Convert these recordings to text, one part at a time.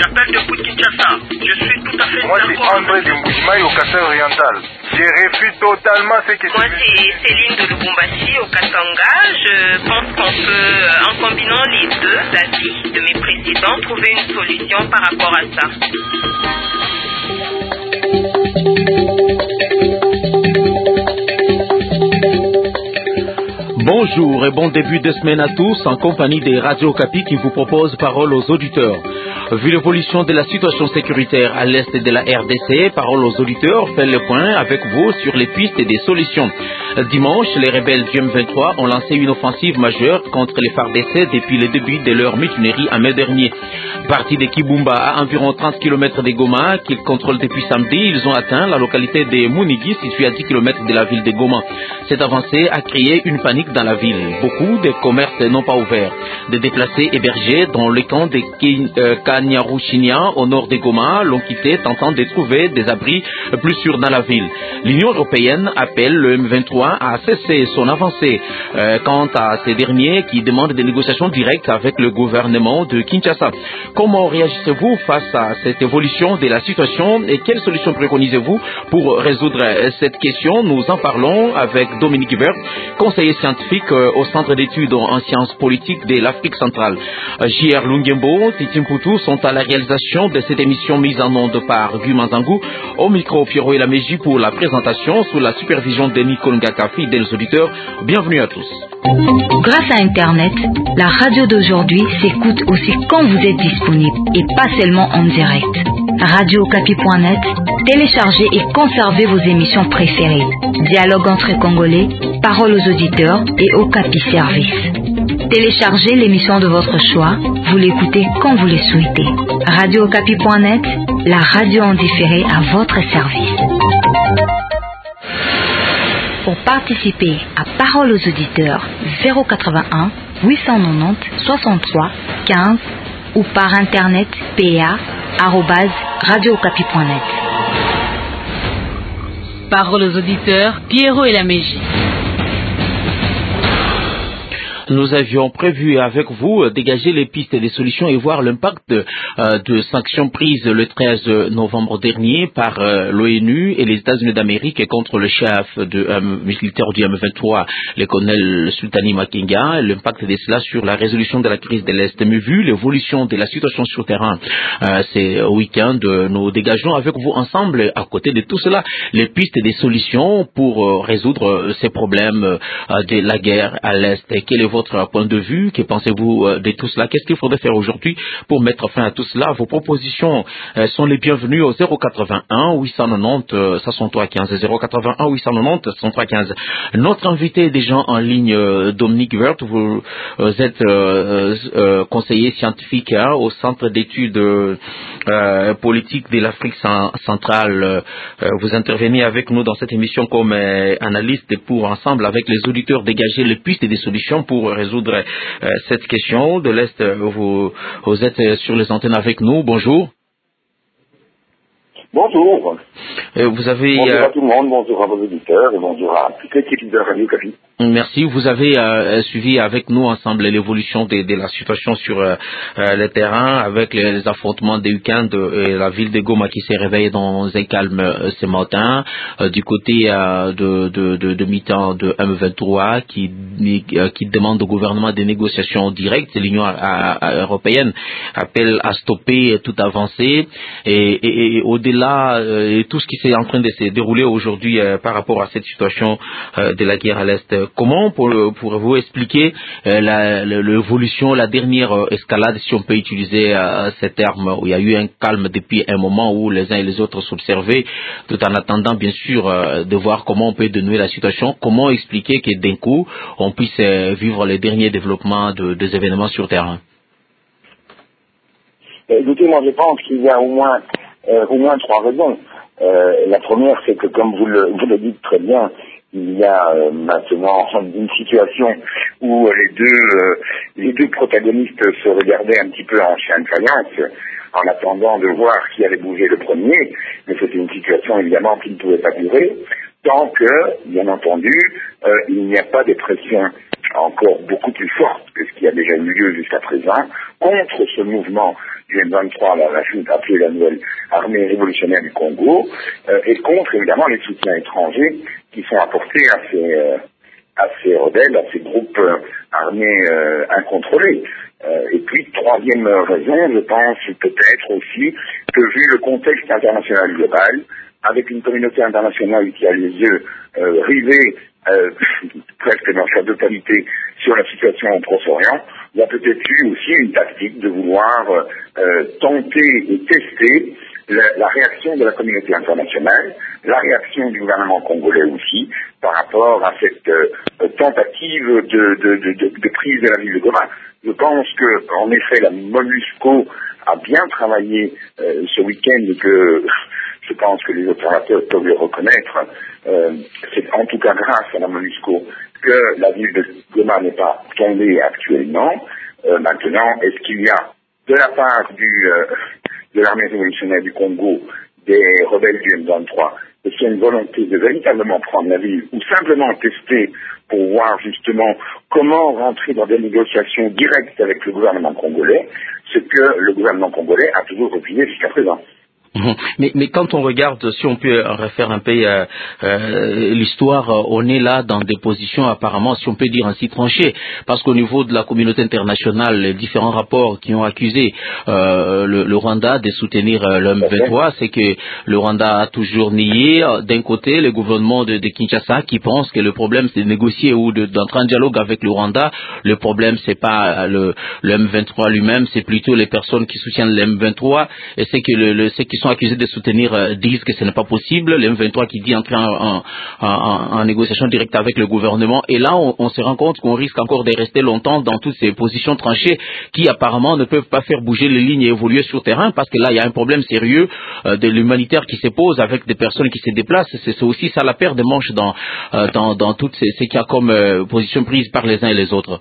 J'appelle depuis Kinshasa. Je suis tout à fait Moi, c'est André de Mbujimaï au Kassai oriental. Je refuse totalement ce que Moi, c'est Céline de Lubumbashi au Katanga. Je pense qu'on peut, en combinant les deux avis de mes précédents, trouver une solution par rapport à ça. Bonjour et bon début de semaine à tous en compagnie des Radio Okapi qui vous propose Parole aux auditeurs. Vu l'évolution de la situation sécuritaire à l'est de la RDC, Parole aux auditeurs fait le point avec vous sur les pistes et des solutions. Dimanche, les rebelles du M23 ont lancé une offensive majeure contre les FARDC depuis le début de leur mutinerie en mai dernier. Partis de Kibumba à environ 30 km de Goma, qu'ils contrôlent depuis samedi, ils ont atteint la localité de Mounigi, située à 10 km de la ville de Goma. Cette avancée a créé une panique dans la ville. Beaucoup de commerces n'ont pas ouvert. Des déplacés hébergés dans le camp de Kanyaruchinia au nord de Goma l'ont quitté, tentant de trouver des abris plus sûrs dans la ville. L'Union européenne appelle le M23 à cesser son avancée. Quant à ces derniers qui demandent des négociations directes avec le gouvernement de Kinshasa. Comment réagissez-vous face à cette évolution de la situation et quelles solutions préconisez-vous pour résoudre cette question? Nous en parlons avec Dominique Hubert, conseiller scientifique au Centre d'études en sciences politiques de l'Afrique centrale. J.R. Lungembo, Titimputu sont à la réalisation de cette émission mise en onde par Guy Manzangou. Au micro, Pierrot et la Mégie pour la présentation sous la supervision de Nicole Ngaka, fidèles auditeurs. Bienvenue à tous. Grâce à Internet, la radio d'aujourd'hui s'écoute aussi quand vous êtes disponible et pas seulement en direct. RadioOkapi.net, téléchargez et conservez vos émissions préférées. Dialogue entre Congolais, Parole aux auditeurs et Okapi Service. Téléchargez l'émission de votre choix, vous l'écoutez quand vous le souhaitez. RadioOkapi.net, la radio en différé à votre service. Pour participer à Parole aux auditeurs, 081 890 63 15 ou par internet pa@radiookapi.net. Parole aux auditeurs, Pierrot et la Mégie. Nous avions prévu avec vous dégager les pistes et les solutions et voir l'impact de sanctions prises le 13 novembre dernier par l'ONU et les États-Unis d'Amérique contre le chef militaire du M23, le colonel Sultani Makenga, l'impact de cela sur la résolution de la crise de l'Est. Mais vu l'évolution de la situation sur terrain ces week-ends, nous dégageons avec vous ensemble, à côté de tout cela, les pistes et des solutions pour résoudre ces problèmes de la guerre à l'Est. Quel est votre point de vue? Que pensez-vous de tout cela? Qu'est-ce qu'il faudrait faire aujourd'hui pour mettre fin à tout cela? Vos propositions sont les bienvenues au 081 890 63 15 081 890 63 15. Notre invité est déjà en ligne, Dominique Hubert. Vous êtes conseiller scientifique au Centre d'études politiques de l'Afrique centrale. Vous intervenez avec nous dans cette émission comme analyste pour ensemble avec les auditeurs dégager les pistes et des solutions pour résoudre cette question. De l'Est, vous êtes sur les antennes avec nous. Bonjour. Bonjour. Vous avez, bonjour à tout le monde, bonjour à vos auditeurs et bonjour à toute l'équipe de Radio Okapi. Merci. Vous avez suivi avec nous ensemble l'évolution de la situation sur le terrain avec les affrontements des week-ends et la ville de Goma qui s'est réveillée dans un calme ce matin. Du côté de mi-temps de M23 qui demande au gouvernement des négociations directes. L'Union européenne appelle à stopper toute avancée et au-delà tout ce qui s'est en train de se dérouler aujourd'hui par rapport à cette situation de la guerre à l'Est. Comment pourrez-vous expliquer l'évolution, la dernière escalade, si on peut utiliser ce terme, où il y a eu un calme depuis un moment où les uns et les autres s'observaient, tout en attendant bien sûr de voir comment on peut dénouer la situation. Comment expliquer que d'un coup on puisse vivre les derniers développements des événements sur terrain? Écoutez, moi je pense qu'il y a au moins trois raisons. La première, c'est que comme vous le dites très bien, il y a maintenant une situation où les deux protagonistes se regardaient un petit peu en chien de faïence en attendant de voir qui allait bouger le premier, mais c'était une situation évidemment qui ne pouvait pas durer tant que, bien entendu, il n'y a pas de pression encore beaucoup plus forte que ce qui a déjà eu lieu jusqu'à présent, contre ce mouvement du M23, la chute appelée la nouvelle armée révolutionnaire du Congo, et contre évidemment les soutiens étrangers qui sont apportés à ces rebelles, à ces groupes armés incontrôlés. Et puis, troisième raison, je pense peut-être aussi que vu le contexte international global, avec une communauté internationale qui a les yeux rivés presque dans sa totalité sur la situation au Proche-Orient, il y a peut-être eu aussi une tactique de vouloir tenter et tester la réaction de la communauté internationale, la réaction du gouvernement congolais aussi, par rapport à cette tentative de prise de la ville de Goma. Je pense que, en effet, la MONUSCO a bien travaillé ce week-end et que je pense que les observateurs peuvent le reconnaître. C'est en tout cas grâce à la MONUSCO que la ville de Goma n'est pas tombée actuellement. Maintenant, est-ce qu'il y a de la part de l'armée révolutionnaire du Congo, des rebelles du M23, est-ce qu'il y a une volonté de véritablement prendre la ville ou simplement tester pour voir justement comment rentrer dans des négociations directes avec le gouvernement congolais, ce que le gouvernement congolais a toujours refusé jusqu'à présent. Mais quand on regarde, si on peut refaire un peu l'histoire, on est là dans des positions apparemment, si on peut dire ainsi, tranchées, parce qu'au niveau de la communauté internationale, les différents rapports qui ont accusé le Rwanda de soutenir le M23, c'est que le Rwanda a toujours nié. D'un côté, le gouvernement de Kinshasa qui pense que le problème c'est de négocier ou d'entrer en dialogue avec le Rwanda. Le problème c'est pas le M23 lui-même, c'est plutôt les personnes qui soutiennent le M23, et c'est que ceux qui sont accusés de soutenir disent que ce n'est pas possible. Le M23 qui dit entrer en négociation directe avec le gouvernement. Et là, on se rend compte qu'on risque encore de rester longtemps dans toutes ces positions tranchées qui apparemment ne peuvent pas faire bouger les lignes et évoluer sur terrain, parce que là, il y a un problème sérieux de l'humanitaire qui se pose avec des personnes qui se déplacent. C'est aussi ça la paire de manches dans toutes ce qu'il y a comme position prise par les uns et les autres.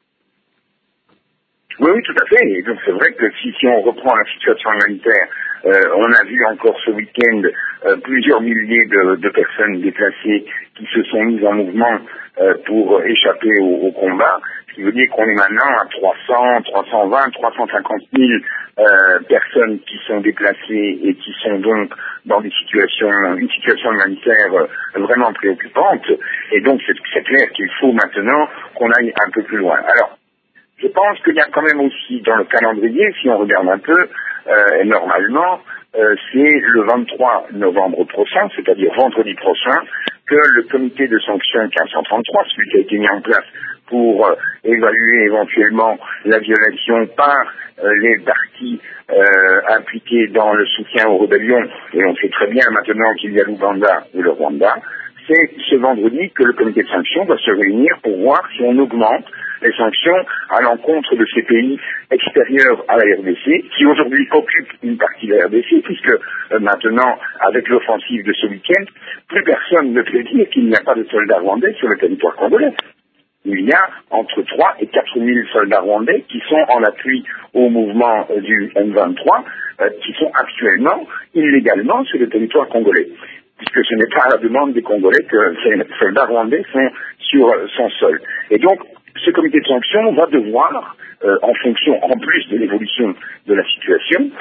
Oui, tout à fait. Et donc c'est vrai que si on reprend la situation humanitaire, on a vu encore ce week-end plusieurs milliers de personnes déplacées qui se sont mises en mouvement pour échapper au combat, ce qui veut dire qu'on est maintenant à 300, 320, 350 000 personnes qui sont déplacées et qui sont donc dans une situation humanitaire vraiment préoccupante. Et donc c'est clair qu'il faut maintenant qu'on aille un peu plus loin. Alors, je pense qu'il y a quand même aussi dans le calendrier, si on regarde un peu, normalement, c'est le 23 novembre prochain, c'est-à-dire vendredi prochain, que le comité de sanctions 1533, celui qui a été mis en place pour évaluer éventuellement la violation par les partis impliqués dans le soutien aux rébellions, et on sait très bien maintenant qu'il y a l'Ouganda et le Rwanda, c'est ce vendredi que le comité de sanctions va se réunir pour voir si on augmente les sanctions à l'encontre de ces pays extérieurs à la RDC, qui aujourd'hui occupent une partie de la RDC, puisque maintenant, avec l'offensive de ce week-end, plus personne ne peut dire qu'il n'y a pas de soldats rwandais sur le territoire congolais. Il y a entre 3 et 4 000 soldats rwandais qui sont en appui au mouvement du M23, qui sont actuellement illégalement sur le territoire congolais, puisque ce n'est pas à la demande des Congolais que ces soldats rwandais sont sur son sol. Et donc, ce comité de sanctions va devoir, en fonction, en plus de l'évolution de la situation,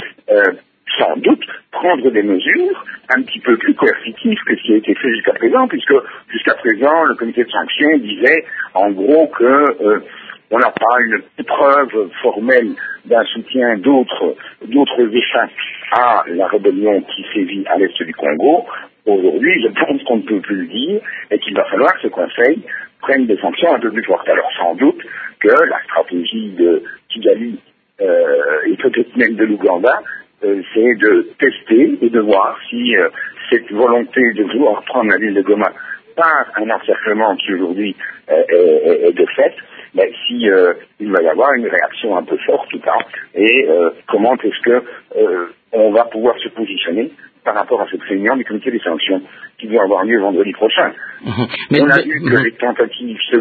sans doute prendre des mesures un petit peu plus coercitives que ce qui a été fait jusqu'à présent, puisque jusqu'à présent, le comité de sanctions disait en gros que on n'a pas une preuve formelle d'un soutien d'autres États à la rébellion qui sévit à l'est du Congo. Aujourd'hui, je pense qu'on ne peut plus le dire et qu'il va falloir que ce Conseil prenne des sanctions un peu plus fortes. Alors sans doute que la stratégie de Kigali et peut-être même de l'Ouganda, c'est de tester et de voir si cette volonté de vouloir prendre la ville de Goma par un encerclement qui aujourd'hui est de fait, mais si il va y avoir une réaction un peu forte ou pas, et comment est-ce que on va pouvoir se positionner par rapport à cette réunion du comité des sanctions qui doit avoir lieu vendredi prochain. On a vu que les tentatives ce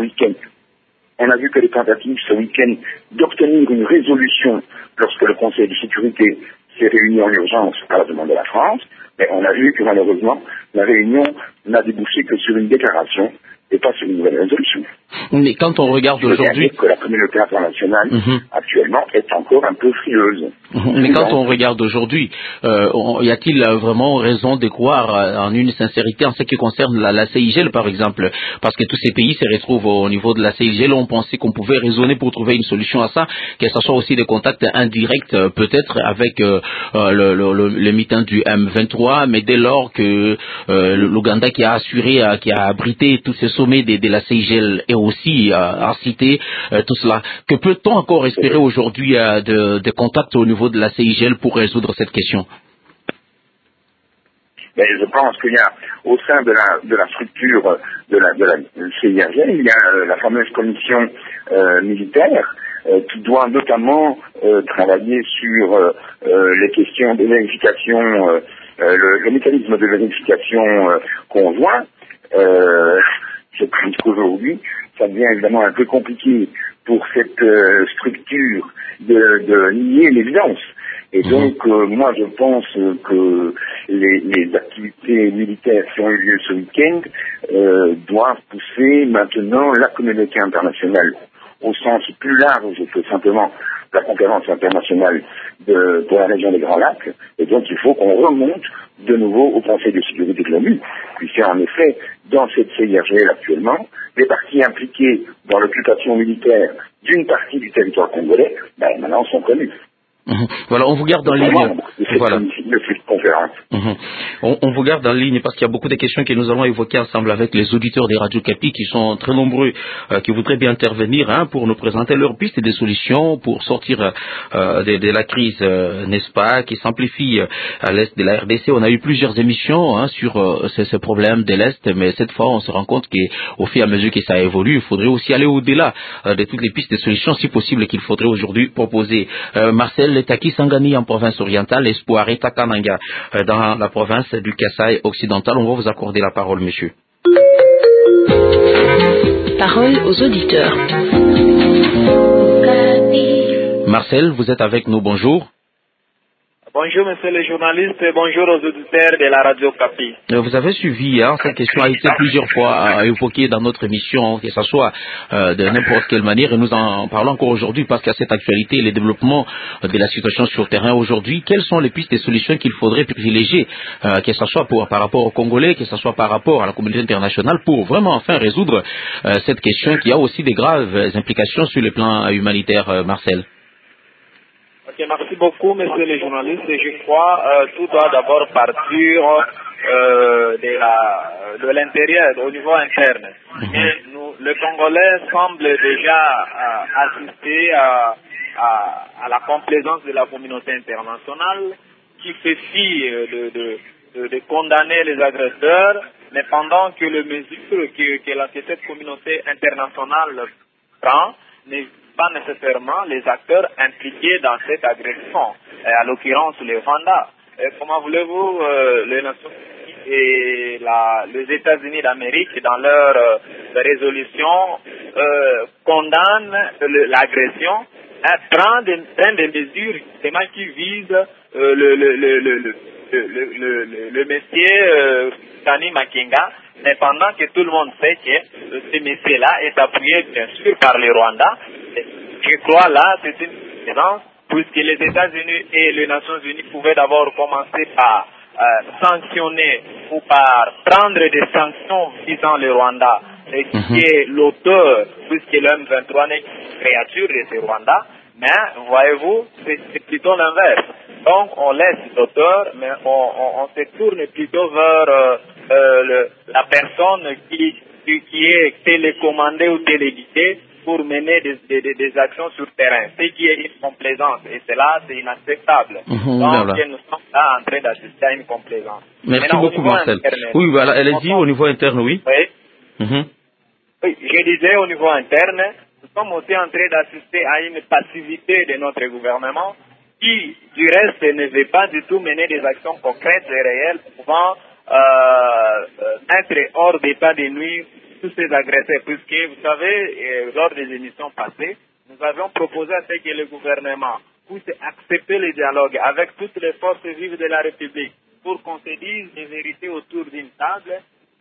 week-end d'obtenir une résolution lorsque le Conseil de sécurité s'est réuni en urgence à la demande de la France, mais on a vu que malheureusement la réunion n'a débouché que sur une déclaration et pas sur une nouvelle résolution. Mais quand on regarde aujourd'hui... que la communauté internationale, actuellement, est encore un peu frileuse. Mais quand on regarde aujourd'hui, y a-t-il vraiment raison de croire en une sincérité en ce qui concerne la CIGL, par exemple? Parce que tous ces pays se retrouvent au niveau de la CIGL. On pensait qu'on pouvait raisonner pour trouver une solution à ça, que ce soit aussi des contacts indirects, peut-être, avec le meeting du M23, mais dès lors que l'Ouganda qui a assuré, qui a abrité tous ces sommets de la CIGL et aussi a cité tout cela, que peut-on encore espérer aujourd'hui de contacts au niveau de la CIGL pour résoudre cette question? Mais je pense qu'il y a, au sein de la structure de la CIRGL, il y a la fameuse commission militaire qui doit notamment travailler sur les questions de vérification, le mécanisme de vérification conjoint. Je pense qu'aujourd'hui, ça devient évidemment un peu compliqué pour cette structure de nier l'évidence. Et donc, moi, je pense que les activités militaires qui ont eu lieu ce week-end doivent pousser maintenant la communauté internationale au sens plus large que simplement la conférence internationale de la région des Grands Lacs. Et donc, il faut qu'on remonte de nouveau au Conseil de sécurité de l'ONU, puisque en effet, dans cette CIRGL actuellement, les partis impliqués dans l'occupation militaire d'une partie du territoire congolais, maintenant sont connus. Voilà, on vous garde en ligne. Voilà. On vous garde en ligne parce qu'il y a beaucoup de questions que nous allons évoquer ensemble avec les auditeurs des Radio Capi qui sont très nombreux, qui voudraient bien intervenir pour nous présenter leurs pistes et des solutions pour sortir de la crise, n'est-ce pas, qui s'amplifie à l'est de la RDC. On a eu plusieurs émissions sur ce problème de l'est, mais cette fois on se rend compte qu'au fur et à mesure que ça évolue, il faudrait aussi aller au-delà de toutes les pistes de solutions, si possible, qu'il faudrait aujourd'hui proposer. Marcel Taki Sangani en province orientale, Espoir et Takananga dans la province du Kasaï occidental. On va vous accorder la parole, monsieur. Parole aux auditeurs. Marcel, vous êtes avec nous, bonjour. Bonjour, monsieur le journaliste, et bonjour aux auditeurs de la Radio Capi. Vous avez suivi, cette question a été plusieurs fois évoquée dans notre émission, que ce soit de n'importe quelle manière, et nous en parlons encore aujourd'hui parce qu'à cette actualité et les développements de la situation sur le terrain aujourd'hui, quelles sont les pistes et solutions qu'il faudrait privilégier, que ce soit par rapport aux Congolais, que ce soit par rapport à la communauté internationale, pour vraiment enfin résoudre cette question qui a aussi des graves implications sur le plan humanitaire, Marcel. Ok, merci beaucoup, monsieur le journaliste. Je crois tout doit d'abord partir de l'intérieur, au niveau interne. Et le Congolais semble déjà assister à la complaisance de la communauté internationale qui fait fi de condamner les agresseurs, mais pendant que les mesures que cette communauté internationale prend n'est pas nécessairement les acteurs impliqués dans cette agression, à l'occurrence le Rwanda. Comment voulez-vous, les Nations Unies et les États-Unis d'Amérique, dans leur résolution, condamnent l'agression, prennent des mesures qui visent le monsieur Tani Makenga, mais pendant que tout le monde sait que ce monsieur-là est appuyé bien sûr par le Rwanda. Je crois là, c'est une évidence, puisque les États-Unis et les Nations Unies pouvaient d'abord commencer par sanctionner ou par prendre des sanctions visant le Rwanda, et qui est l'auteur, puisque le M23 n'est qu'une créature de ce Rwanda, mais voyez-vous, c'est plutôt l'inverse. Donc on laisse l'auteur, mais on se tourne plutôt vers la personne qui est télécommandée ou téléguidée pour mener des actions sur terrain, ce qui est une complaisance, et cela c'est inacceptable. Donc nous sommes là en train d'assister à une complaisance. Merci beaucoup, Marcel. Oui, voilà, elle est dit au niveau interne, oui. Oui. Oui, je disais au niveau interne, nous sommes aussi en train d'assister à une passivité de notre gouvernement qui, du reste, ne veut pas du tout mener des actions concrètes et réelles pouvant mettre hors d'état de nuire tous ces agresseurs, puisque, vous savez, lors des émissions passées, nous avions proposé à ce que le gouvernement puisse accepter le dialogue avec toutes les forces vives de la République pour qu'on se dise les vérités autour d'une table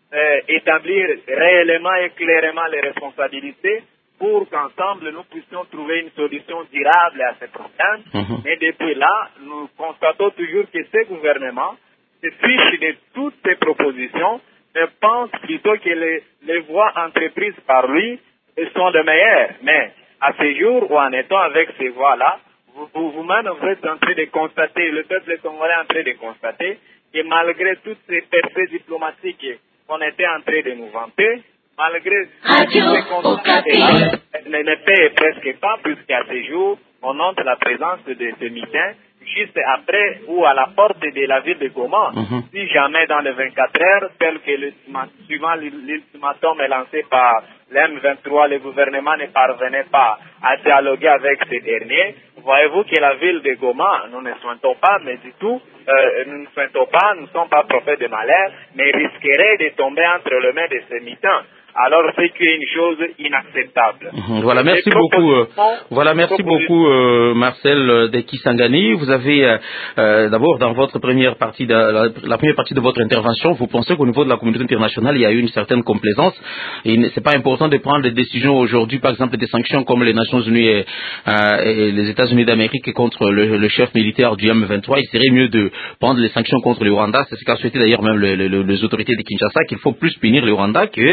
établir réellement et clairement les responsabilités pour qu'ensemble nous puissions trouver une solution durable à ces problèmes. Mais depuis là, nous constatons toujours que ce gouvernement se fiche de toutes ces propositions et pense plutôt que les voies entreprises par lui sont les meilleures. Mais à ce jour, où en étant avec ces voies-là, vous-même vous êtes en train de constater, le peuple congolais est en train de constater que malgré toutes ces percées diplomatiques qu'on était en train de nous vanter, malgré ces constatés, ne paie presque pas, puisqu'à ce jour, on note la présence de ce meeting juste après ou à la porte de la ville de Goma. Si jamais dans les 24 heures, tel que suivant l'ultimatum est lancé par l'M23, le gouvernement ne parvenait pas à dialoguer avec ces derniers, voyez-vous que la ville de Goma, nous ne souhaitons pas, mais du tout, nous ne souhaitons pas, nous ne sommes pas prophètes de malheur, mais risquerait de tomber entre les mains de ces militants. Alors c'est une chose inacceptable. Voilà, merci beaucoup, Marcel de Kisangani. Vous avez d'abord dans votre première partie, la première partie de votre intervention, vous pensez qu'au niveau de la communauté internationale, il y a eu une certaine complaisance. Et c'est pas important de prendre des décisions aujourd'hui, par exemple des sanctions comme les Nations Unies et les États-Unis d'Amérique contre le chef militaire du M23. Il serait mieux de prendre les sanctions contre le Rwanda. C'est ce qu'a souhaité d'ailleurs même les autorités de Kinshasa, qu'il faut plus punir le Rwanda que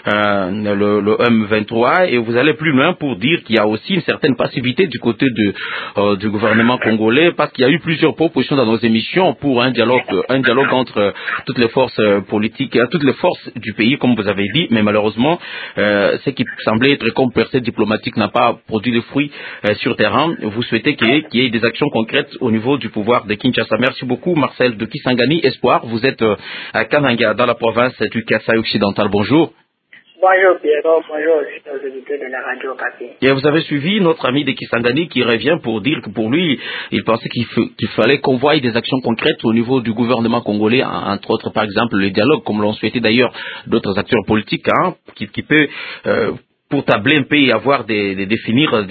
le M23, et vous allez plus loin pour dire qu'il y a aussi une certaine passivité du côté du gouvernement congolais, parce qu'il y a eu plusieurs propositions dans nos émissions pour un dialogue entre toutes les forces politiques, toutes les forces du pays, comme vous avez dit, mais malheureusement, ce qui semblait être comme percée diplomatique n'a pas produit de fruits sur terrain. Vous souhaitez qu'il y ait des actions concrètes au niveau du pouvoir de Kinshasa. Merci beaucoup, Marcel de Kisangani. Espoir, vous êtes à Kananga, dans la province du Kasaï occidental. Bonjour. Bonjour Pierrot, bonjour aux auditeurs de la radio Okapi. Et vous avez suivi notre ami de Kisangani qui revient pour dire que pour lui, il pensait qu'il fallait qu'on voie des actions concrètes au niveau du gouvernement congolais, entre autres par exemple le dialogue, comme l'ont souhaité d'ailleurs d'autres acteurs politiques, qui peut pour tabler un peu et avoir définir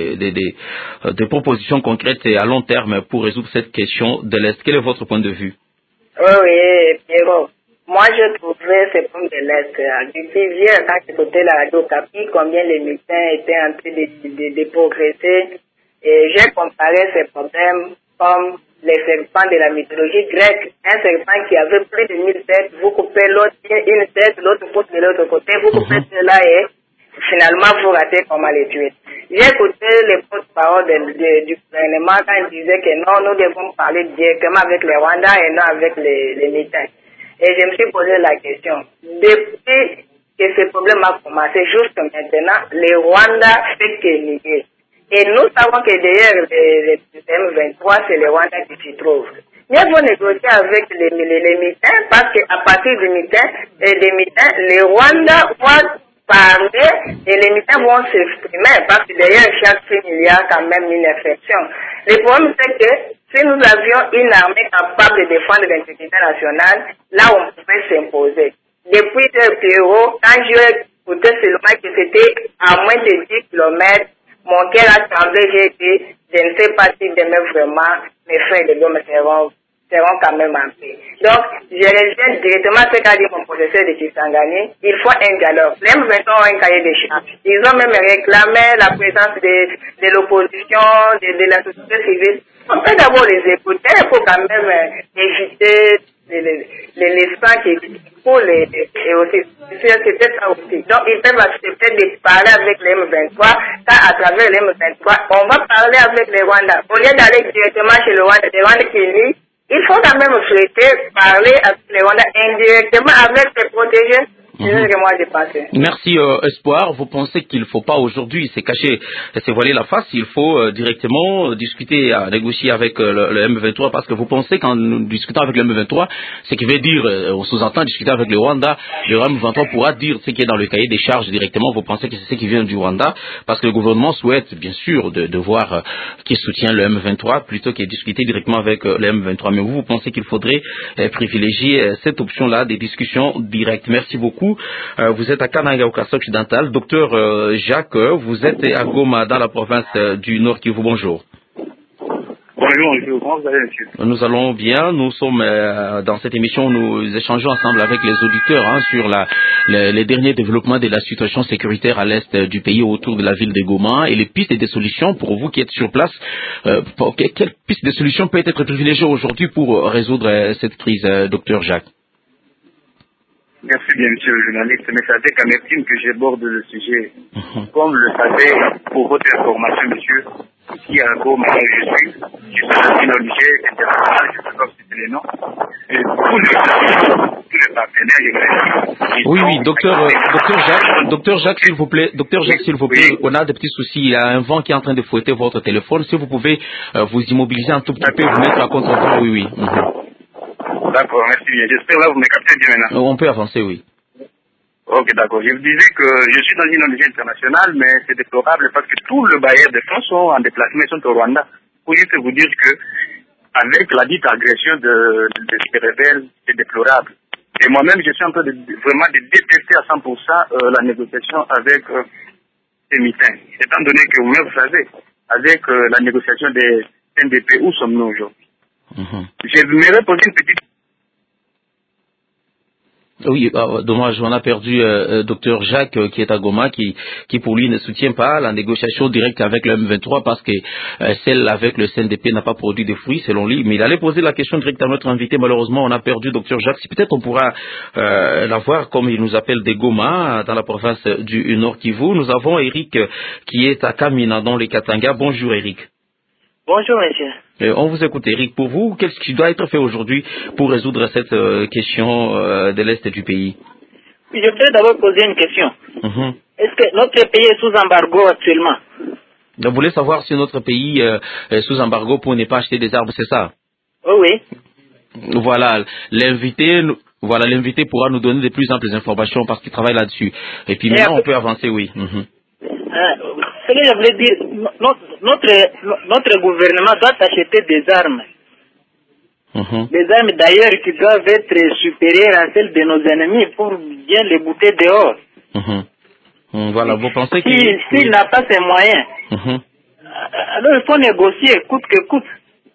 des propositions concrètes et à long terme pour résoudre cette question de l'Est. Quel est votre point de vue? Oui, Pierrot. Moi, je trouvais ces problèmes de l'Est. Depuis hier, quand j'écoutais la radio Okapi, combien les militants étaient en train de progresser. Et j'ai comparé ces problèmes comme les serpents de la mythologie grecque. Un serpent qui avait plus de 1000 têtes, vous coupez l'autre, une tête, l'autre pousse de l'autre côté, vous coupez cela et finalement vous ratez comment les tuer. J'ai écouté les porte-paroles du gouvernement quand ils disaient que non, nous devons parler directement avec les Rwandais et non avec les militants. Et je me suis posé la question, depuis que ce problème a commencé jusqu'à maintenant, les Rwandais fait que lié. Et nous savons que derrière les M23, c'est les Rwandais qui s'y trouvent. Mieux vaut négocier avec les militants, parce qu'à partir des militants, les Rwandais vont parler et les militants vont s'exprimer, parce que derrière chaque crime, il y a quand même une infection. Le problème, c'est que si nous avions une armée capable de défendre l'intégrité nationale, là on pouvait s'imposer. Depuis Pierrot, quand j'ai écouté seulement que c'était à moins de 10 km, mon cœur a tremblé, j'ai dit, je ne sais pas si demain vraiment mes frères de l'homme seront quand même en paix. Donc, je reviens directement à ce qu'a dit mon professeur de Kisangani, il faut un dialogue. Les M23 ont un cahier de charges. Ils ont même réclamé la présence de l'opposition, de la société civile. On peut d'abord les écouter pour quand même éviter les sangs qui coulent et aussi, c'était ça aussi. Donc, ils peuvent accepter de parler avec les M23, car à travers les M23, on va parler avec les Rwandais. Au lieu d'aller directement chez le Rwanda, les Rwandais qui lient, il faut quand même souhaiter parler avec les Rwandais indirectement avec ses protégés. C'est ce que moi j'ai pensé. Merci Espoir. Vous pensez qu'il ne faut pas aujourd'hui se cacher, se voiler la face, il faut directement discuter, négocier avec le M23, parce que vous pensez qu'en discutant avec le M23, ce qui veut dire, on sous-entend discuter avec le Rwanda, le M23 pourra dire ce qui est dans le cahier des charges directement. Vous pensez que c'est ce qui vient du Rwanda, parce que le gouvernement souhaite bien sûr de voir qui soutient le M23 plutôt que discuter directement avec le M23. Mais vous pensez qu'il faudrait privilégier cette option-là des discussions directes. Merci beaucoup. Vous êtes à Kananga, au Kasaï occidental. Docteur Jacques, vous êtes à Goma, dans la province du Nord Kivu. Bonjour. Bonjour Bonjour. Comment vous allez, monsieur? Nous allons bien. Nous sommes dans cette émission, nous échangeons ensemble avec les auditeurs sur les derniers développements de la situation sécuritaire à l'est du pays autour de la ville de Goma et les pistes et des solutions pour vous qui êtes sur place. Quelles pistes de solutions peuvent être privilégiées aujourd'hui pour résoudre cette crise, docteur Jacques? Merci bien, monsieur le journaliste, mais c'est avec amertume que j'aborde le sujet. Comme vous le savez, pour votre information, monsieur, ici à Goma, je suis dans une ONG internationale, je ne sais pas si c'est le nom, et tous les partenaires, Oui, docteur Jacques, s'il vous plaît, on a des petits soucis, il y a un vent qui est en train de fouetter votre téléphone, si vous pouvez vous immobiliser un tout petit peu, vous mettre à contre-vent, oui. D'accord, merci bien. J'espère là vous me captez bien maintenant. On peut avancer, oui. Ok, d'accord. Je vous disais que je suis dans une ONG internationale, mais c'est déplorable parce que tous les bailleurs de fonds sont en déplacement, sont au Rwanda. Pour juste vous dire que, avec la dite agression des rebelles, c'est déplorable. Et moi-même, je suis en train de vraiment de détester à 100% la négociation avec ces militants. Étant donné que vous-même, vous savez, avec la négociation des NDP, où sommes-nous aujourd'hui? Je voudrais poser une petite. Oui, dommage, on a perdu docteur Jacques qui est à Goma, qui pour lui ne soutient pas la négociation directe avec le M23 parce que celle avec le CNDP n'a pas produit de fruits selon lui. Mais il allait poser la question directe à notre invité. Malheureusement, on a perdu docteur Jacques. Si peut-être on pourra l'avoir comme il nous appelle de Goma, dans la province du Nord Kivu. Nous avons Eric qui est à Kamina dans les Katanga. Bonjour Eric. Bonjour, monsieur. On vous écoute, Eric. Pour vous, qu'est-ce qui doit être fait aujourd'hui pour résoudre cette question de l'Est du pays? Je voudrais d'abord poser une question. Est-ce que notre pays est sous embargo actuellement? Vous voulez savoir si notre pays est sous embargo pour ne pas acheter des arbres, c'est ça? Oui. Voilà, l'invité pourra nous donner de plus amples informations parce qu'il travaille là-dessus. Et puis maintenant, on peut avancer, oui. Ce que je voulais dire, notre gouvernement doit acheter des armes. Des armes d'ailleurs qui doivent être supérieures à celles de nos ennemis pour bien les bouter dehors. Voilà, vous pensez s'il n'a pas ces moyens, alors il faut négocier coûte que coûte.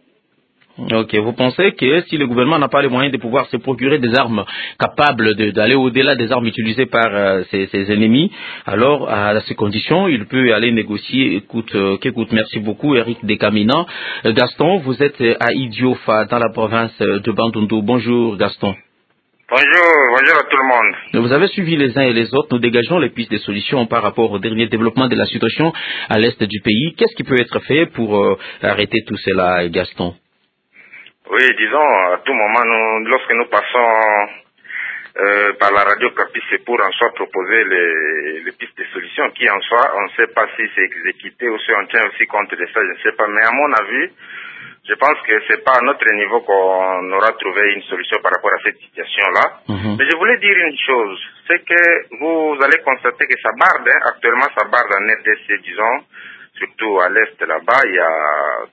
Ok, vous pensez que si le gouvernement n'a pas les moyens de pouvoir se procurer des armes capables d'aller au-delà des armes utilisées par ses ennemis, alors à ces conditions, il peut aller négocier coûte que coûte. Merci beaucoup, Eric Dekamina. Gaston, vous êtes à Idiofa, dans la province de Bandundu. Bonjour, Gaston. Bonjour à tout le monde. Vous avez suivi les uns et les autres. Nous dégageons les pistes de solutions par rapport au dernier développement de la situation à l'est du pays. Qu'est-ce qui peut être fait pour arrêter tout cela, Gaston? Oui, disons, à tout moment, lorsque nous passons par la radio Capi, c'est pour en soi proposer les pistes de solutions qui en soi, on ne sait pas si c'est exécuté ou si on tient aussi compte de ça, je ne sais pas. Mais à mon avis, je pense que c'est pas à notre niveau qu'on aura trouvé une solution par rapport à cette situation-là. Mais je voulais dire une chose, c'est que vous allez constater que ça barde, actuellement ça barde en RDC, disons, surtout à l'est là-bas, il y a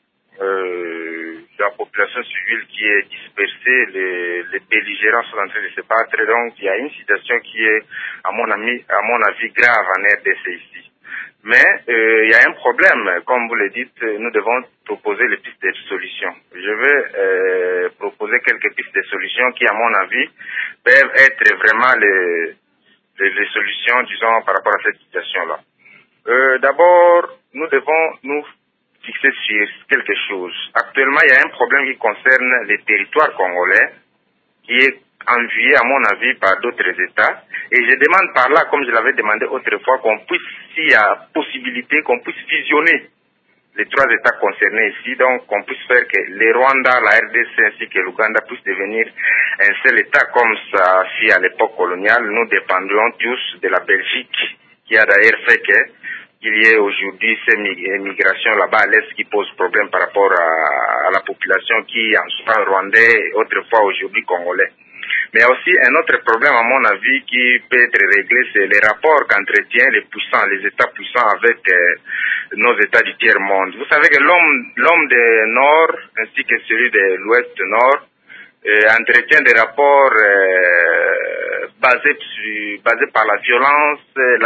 la population civile qui est dispersée, les belligérants sont en train de se battre, donc il y a une situation qui est, à mon avis, grave en RDC ici. Mais il y a un problème, comme vous le dites, nous devons proposer les pistes de solutions. Je vais proposer quelques pistes de solutions qui, à mon avis, peuvent être vraiment les solutions, disons, par rapport à cette situation-là. D'abord, nous devons nous fixer sur quelque chose. Actuellement, il y a un problème qui concerne les territoires congolais, qui est envié, à mon avis, par d'autres États. Et je demande par là, comme je l'avais demandé autrefois, qu'on puisse, s'il y a possibilité, qu'on puisse fusionner les trois États concernés ici, donc qu'on puisse faire que les Rwanda, la RDC ainsi que l'Ouganda puissent devenir un seul État comme ça, si à l'époque coloniale, nous dépendions tous de la Belgique, qui a d'ailleurs fait qu'il y ait aujourd'hui ces migrations là-bas à l'Est qui posent problème par rapport à la population qui en soit rwandais et autrefois aujourd'hui congolais. Mais aussi un autre problème à mon avis qui peut être réglé, c'est les rapports qu'entretiennent les puissants, les États puissants avec nos États du tiers-monde. Vous savez que l'homme du Nord ainsi que celui de l'Ouest Nord entretient des rapports basés par la violence, la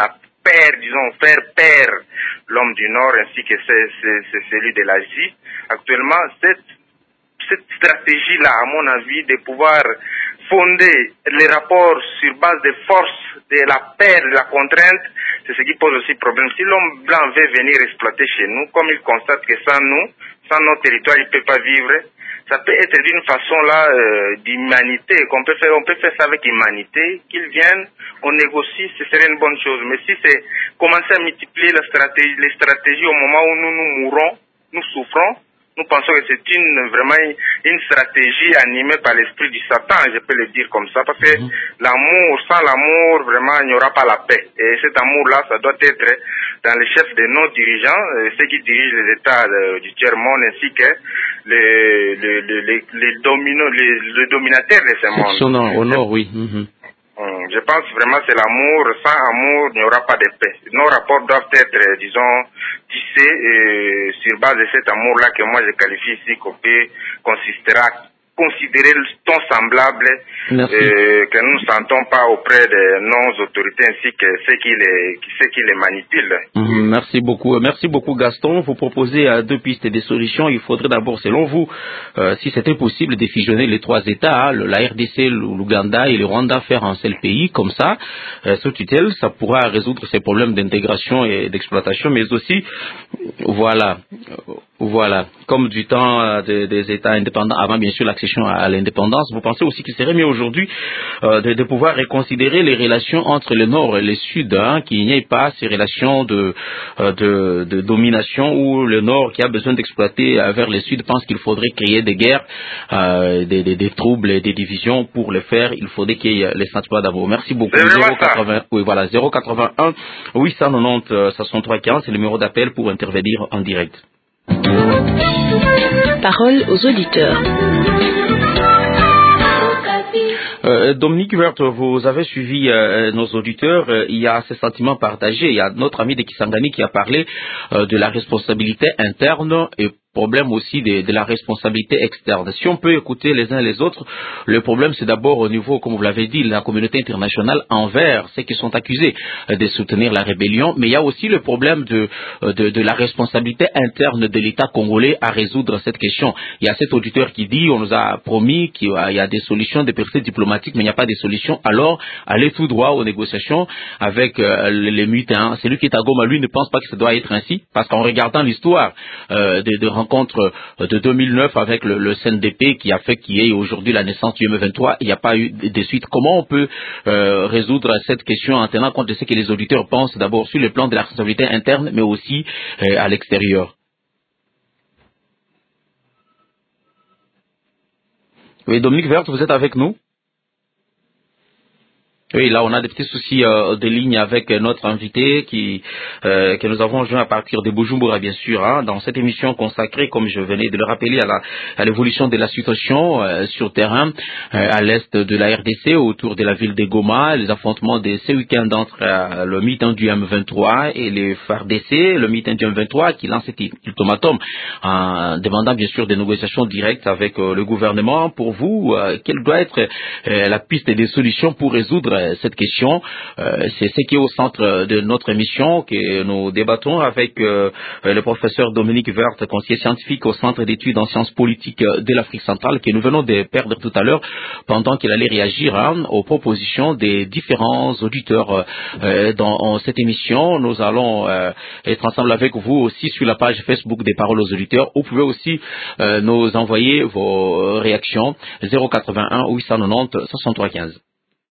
faire pair l'homme du Nord ainsi que c'est celui de l'Asie. Actuellement, cette stratégie-là, à mon avis, de pouvoir fonder les rapports sur base des forces, de la paix, de la contrainte, c'est ce qui pose aussi problème. Si l'homme blanc veut venir exploiter chez nous, comme il constate que sans nous, sans nos territoires, il ne peut pas vivre, ça peut être d'une façon là d'humanité, on peut faire ça avec humanité, qu'ils viennent, on négocie, ce serait une bonne chose. Mais si c'est commencer à multiplier les stratégies au moment où nous mourrons, nous souffrons, nous pensons que c'est vraiment une stratégie animée par l'esprit du Satan, je peux le dire comme ça, parce que l'amour, sans l'amour, vraiment, il n'y aura pas la paix. Et cet amour-là, ça doit être dans les chefs de nos dirigeants, ceux qui dirigent les États du tiers-monde, ainsi que les dominateurs de ce monde. Au nord, oui. Je pense vraiment que c'est l'amour. Sans amour, il n'y aura pas de paix. Nos rapports doivent être, disons, tissés sur base de cet amour-là que moi je qualifie ici, qu'on peut considérer le ton semblable que nous ne sentons pas auprès de nos autorités ainsi que ceux qui les manipulent. Merci beaucoup Gaston. Vous proposez deux pistes et des solutions. Il faudrait d'abord, selon vous, si c'était possible, de fusionner les trois États, la RDC, l'Ouganda et le Rwanda, faire un seul pays comme ça, sous tutelle, ça pourra résoudre ces problèmes d'intégration et d'exploitation, mais aussi, voilà, comme du temps des États indépendants, avant bien sûr l'accession à l'indépendance, vous pensez aussi qu'il serait mieux aujourd'hui de pouvoir reconsidérer les relations entre le Nord et le Sud, qu'il n'y ait pas ces relations de domination où le Nord qui a besoin d'exploiter vers le Sud pense qu'il faudrait créer des guerres, des troubles et des divisions. Pour le faire, il faudrait qu'il y ait les sentiments d'amour. Merci beaucoup. 081 890 63 15, c'est le numéro d'appel pour intervenir en direct. Parole aux auditeurs. Dominique Vert, vous avez suivi nos auditeurs. Il y a ces sentiments partagés. Il y a notre ami de Kisangani qui a parlé de la responsabilité interne et problème aussi de la responsabilité externe. Si on peut écouter les uns les autres, le problème c'est d'abord au niveau, comme vous l'avez dit, la communauté internationale envers ceux qui sont accusés de soutenir la rébellion, mais il y a aussi le problème de la responsabilité interne de l'État congolais à résoudre cette question. Il y a cet auditeur qui dit, on nous a promis qu'il y a des solutions de percées diplomatiques, mais il n'y a pas de solutions. Alors, allez tout droit aux négociations avec les mutins. Celui qui est à Goma, lui, ne pense pas que ça doit être ainsi, parce qu'en regardant l'histoire de rencontre de 2009 avec le CNDP qui a fait qu'il y ait aujourd'hui la naissance du M23, il n'y a pas eu de suite. Comment on peut résoudre cette question en tenant compte de ce que les auditeurs pensent d'abord sur le plan de la responsabilité interne, mais aussi à l'extérieur? Oui, Dominique Vert, vous êtes avec nous? Oui, là on a des petits soucis de ligne avec notre invité que nous avons joint à partir de Bujumbura, bien sûr, dans cette émission consacrée, comme je venais de le rappeler, à l'évolution de la situation sur terrain à l'est de la RDC, autour de la ville de Goma, les affrontements de ce week-end entre le mitin du M23 et les FARDC, le mitin du M23 qui lance cet ultimatum en demandant bien sûr des négociations directes avec le gouvernement. Pour vous, quelle doit être la piste des solutions pour résoudre cette question? C'est ce qui est au centre de notre émission que nous débattons avec le professeur Dominique Vert, conseiller scientifique au Centre d'études en sciences politiques de l'Afrique centrale, que nous venons de perdre tout à l'heure pendant qu'il allait réagir aux propositions des différents auditeurs. Dans cette émission, nous allons être ensemble avec vous aussi sur la page Facebook des Paroles aux auditeurs. Vous pouvez aussi nous envoyer vos réactions 081 890 63 15.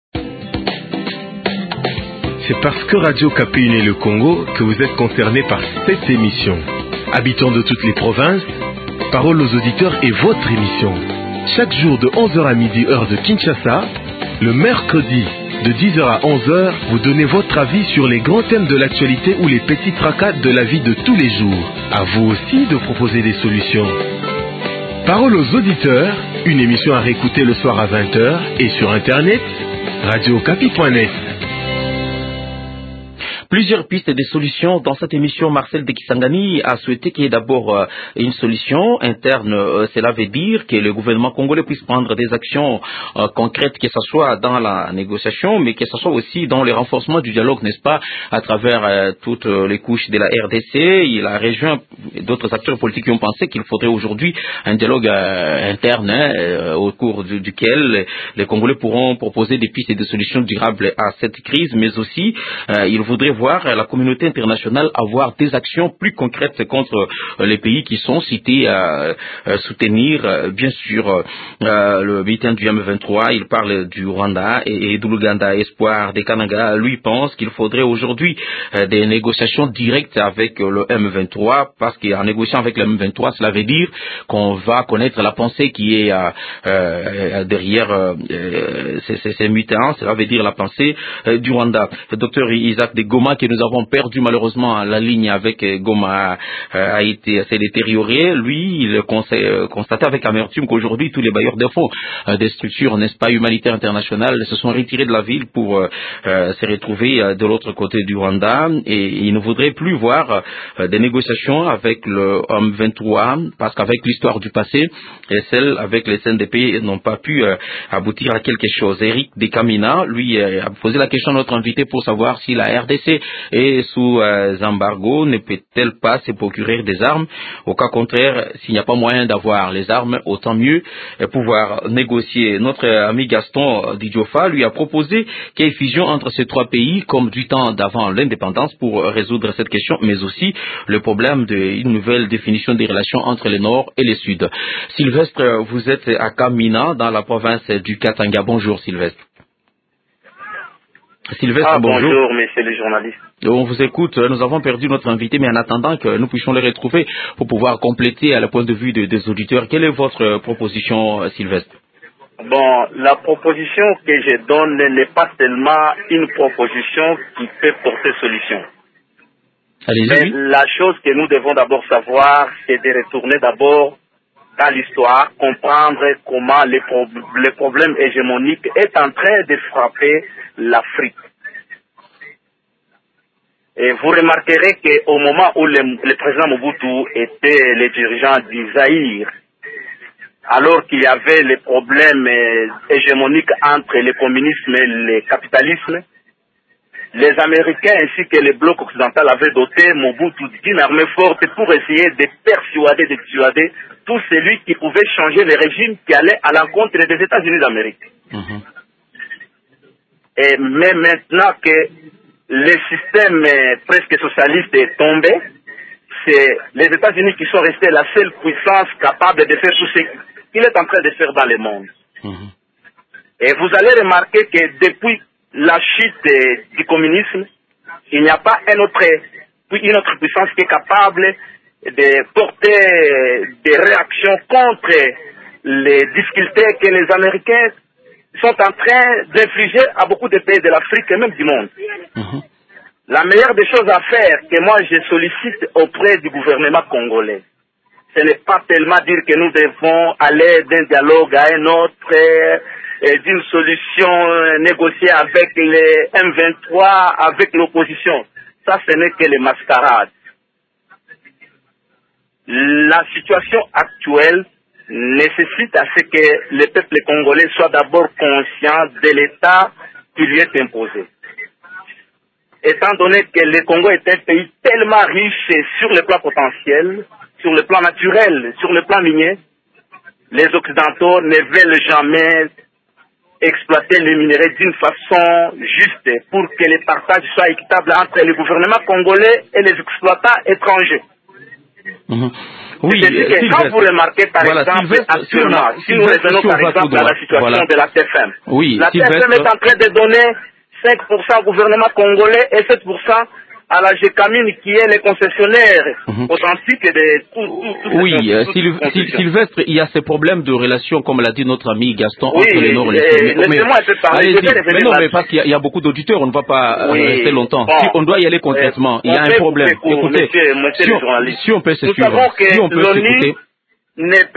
C'est parce que Radio Kapi unit le Congo que vous êtes concernés par cette émission. Habitants de toutes les provinces, Parole aux auditeurs est votre émission. Chaque jour de 11h à midi, heure de Kinshasa, le mercredi de 10h à 11h, vous donnez votre avis sur les grands thèmes de l'actualité ou les petits tracas de la vie de tous les jours. À vous aussi de proposer des solutions. Parole aux auditeurs, une émission à réécouter le soir à 20h et sur internet, radiokapi.net. Plusieurs pistes de solutions dans cette émission. Marcel de Kisangani a souhaité qu'il y ait d'abord une solution interne. Cela veut dire que le gouvernement congolais puisse prendre des actions concrètes, que ce soit dans la négociation, mais que ce soit aussi dans le renforcement du dialogue, n'est-ce pas, à travers toutes les couches de la RDC. Il a rejoint d'autres acteurs politiques qui ont pensé qu'il faudrait aujourd'hui un dialogue interne au cours duquel les Congolais pourront proposer des pistes de solutions durables à cette crise, mais aussi il voudrait voir la communauté internationale avoir des actions plus concrètes contre les pays qui sont cités à soutenir, bien sûr, le bulletin du M23. Il parle du Rwanda et de l'Ouganda. Espoir des Kananga, lui, pense qu'il faudrait aujourd'hui des négociations directes avec le M23, parce qu'en négociant avec le M23, cela veut dire qu'on va connaître la pensée qui est derrière ces militants. Cela veut dire la pensée du Rwanda. Le docteur Isaac de Goma, que nous avons perdu malheureusement la ligne avec Goma, s'est détérioré. Lui, il constatait avec amertume qu'aujourd'hui tous les bailleurs de fonds des structures, n'est-ce pas, humanitaires internationales se sont retirés de la ville pour se retrouver de l'autre côté du Rwanda, et il ne voudrait plus voir des négociations avec le M23, parce qu'avec l'histoire du passé et celle avec les CNDP n'ont pas pu aboutir à quelque chose. Eric Dekamina, lui, a posé la question à notre invité pour savoir si la RDC est sous embargo, ne peut-elle pas se procurer des armes. Au cas contraire, s'il n'y a pas moyen d'avoir les armes, autant mieux pouvoir négocier. Notre ami Gaston Didiofa lui a proposé qu'il y ait fusion entre ces trois pays comme du temps d'avant l'indépendance pour résoudre cette question, mais aussi le problème d'une nouvelle définition des relations entre le Nord et le Sud. Sylvestre, vous êtes à Kamina, dans la province du Katanga. Bonjour Sylvestre. Sylvestre, bonjour. Bonjour, messieurs les journalistes. On vous écoute. Nous avons perdu notre invité, mais en attendant que nous puissions le retrouver pour pouvoir compléter le point de vue des auditeurs, quelle est votre proposition, Sylvestre? Bon, la proposition que je donne n'est pas seulement une proposition qui peut porter solution. Mais la chose que nous devons d'abord savoir, c'est de retourner d'abord dans l'histoire, comprendre comment le problème hégémonique est en train de frapper l'Afrique. Et vous remarquerez qu'au moment où le président Mobutu était le dirigeant du Zaïre, alors qu'il y avait les problèmes hégémoniques entre le communisme et le capitalisme, les Américains ainsi que le bloc occidental avaient doté Mobutu d'une armée forte pour essayer de dissuader tout celui qui pouvait changer le régime qui allait à l'encontre des États-Unis d'Amérique. Et même maintenant que le système presque socialiste est tombé, c'est les États-Unis qui sont restés la seule puissance capable de faire tout ce qu'il est en train de faire dans le monde. Et vous allez remarquer que depuis la chute du communisme, il n'y a pas une autre puissance qui est capable de porter des réactions contre les difficultés que les Américains sont en train d'infliger à beaucoup de pays de l'Afrique et même du monde. La meilleure des choses à faire que moi je sollicite auprès du gouvernement congolais, ce n'est pas tellement dire que nous devons aller d'un dialogue à un autre, d'une solution négociée avec les M23, avec l'opposition. Ça, ce n'est que les mascarades. La situation actuelle nécessite à ce que le peuple congolais soit d'abord conscient de l'état qui lui est imposé. Étant donné que le Congo est un pays tellement riche sur le plan potentiel, sur le plan naturel, sur le plan minier, les Occidentaux ne veulent jamais exploiter les minerais d'une façon juste pour que les partages soient équitables entre les gouvernements congolais et les exploitants étrangers. Oui, quand vous remarquez par exemple actuellement, si nous revenons par exemple à la situation de la TFM, la TFM est en train de donner 5% au gouvernement congolais et 7% à la GECAMINE qui est le concessionnaire authentique de tout. Sylvestre, il y a ces problèmes de relations, comme l'a dit notre ami Gaston, entre le Nord et le Sud. Laissez-moi un peu parler. Mais parce qu'il y a beaucoup d'auditeurs, on ne va pas rester longtemps. Bon, si on doit y aller concrètement, il y a un problème. Écoutez, monsieur si on peut se suivre, nous savons que l'ONU ne peut rien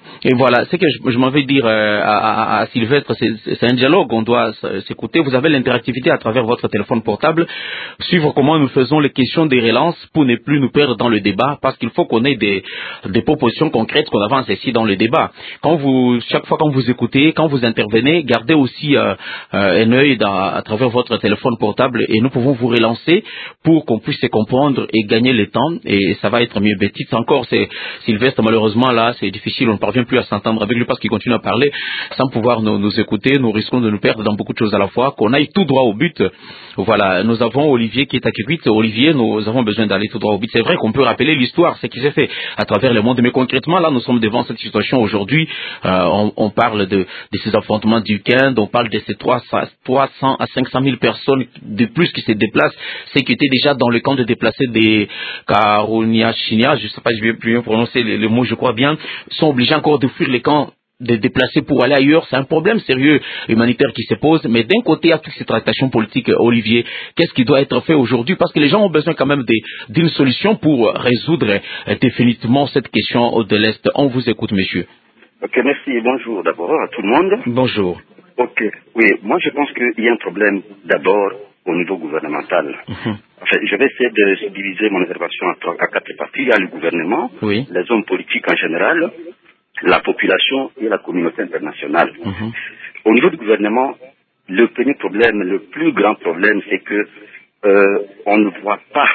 Et voilà, c'est que je m'en vais dire à Sylvestre, c'est un dialogue, on doit s'écouter. Vous avez l'interactivité à travers votre téléphone portable, suivre comment nous faisons les questions des relances pour ne plus nous perdre dans le débat, parce qu'il faut qu'on ait des propositions concrètes qu'on avance ici dans le débat. Chaque fois quand vous écoutez, quand vous intervenez, gardez aussi un œil à travers votre téléphone portable et nous pouvons vous relancer pour qu'on puisse se comprendre et gagner le temps et ça va être mieux. Bétite encore, c'est Sylvestre, malheureusement là c'est difficile, on ne parvient plus à s'entendre avec lui parce qu'il continue à parler sans pouvoir nous écouter. Nous risquons de nous perdre dans beaucoup de choses à la fois, qu'on aille tout droit au but. Voilà, nous avons Olivier qui est à Kikwit. Olivier, nous avons besoin d'aller tout droit au but. C'est vrai qu'on peut rappeler l'histoire, ce qui s'est fait à travers le monde, mais concrètement là nous sommes devant cette situation aujourd'hui. On parle de ces affrontements du week-end, on parle de ces 300 à 500 000 personnes de plus qui se déplacent, ceux qui étaient déjà dans le camp de déplacés des Karuniachinia, je ne sais pas, je vais plus bien prononcer le mot, je crois bien, sont obligés encore de fuir les camps de déplacer pour aller ailleurs. C'est un problème sérieux humanitaire qui se pose, mais d'un côté, il y a toutes ces tractations politiques, Olivier. Qu'est-ce qui doit être fait aujourd'hui? Parce que les gens ont besoin quand même d'une solution pour résoudre définitivement cette question de l'Est. On vous écoute, monsieur. Ok, merci et bonjour d'abord à tout le monde. Bonjour. Ok, oui, moi je pense qu'il y a un problème d'abord au niveau gouvernemental. Enfin, je vais essayer de subdiviser mon intervention à 4 parties. Il y a le gouvernement, les hommes politiques en général, la population et la communauté internationale. Au niveau du gouvernement, le premier problème, le plus grand problème, c'est que on ne voit pas,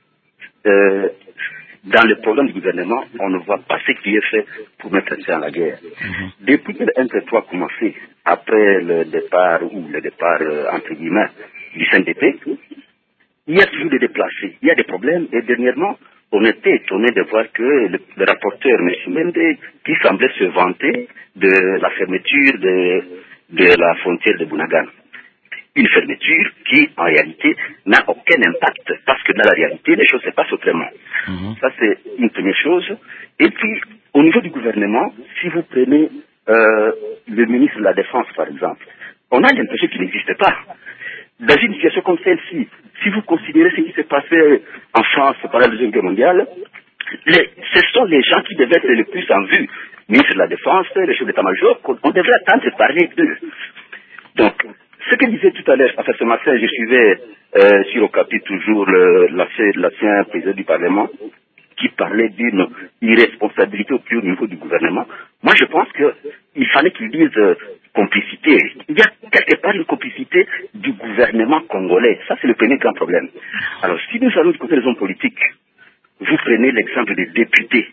dans le problème du gouvernement, on ne voit pas ce qui est fait pour mettre fin à la guerre. Depuis que le 1-3 a commencé, après le départ, entre guillemets, du CNDP, il y a toujours des déplacés, il y a des problèmes, et dernièrement, on était étonné de voir que le rapporteur, M. Mende, qui semblait se vanter de la fermeture de la frontière de Bounagan. Une fermeture qui, en réalité, n'a aucun impact, parce que dans la réalité, les choses se passent autrement. Ça, c'est une première chose. Et puis, au niveau du gouvernement, si vous prenez le ministre de la Défense, par exemple, on a l'impression qu'il n'existe pas. Dans une situation comme celle-ci, si vous considérez ce qui s'est passé en France pendant la Deuxième Guerre mondiale, ce sont les gens qui devaient être le plus en vue. Ministre de la Défense, les chefs d'état-major, on devrait attendre de parler d'eux. Donc, ce que disait tout à l'heure, enfin ce matin, je suivais sur Okapi toujours l'ancien président du Parlement qui parlait d'une irresponsabilité au plus haut niveau du gouvernement. Moi, je pense qu'il fallait qu'il dise complicité. Il y a quelque part une complicité du gouvernement congolais. Ça, c'est le premier grand problème. Alors, si nous allons du côté des hommes politiques, vous prenez l'exemple des députés.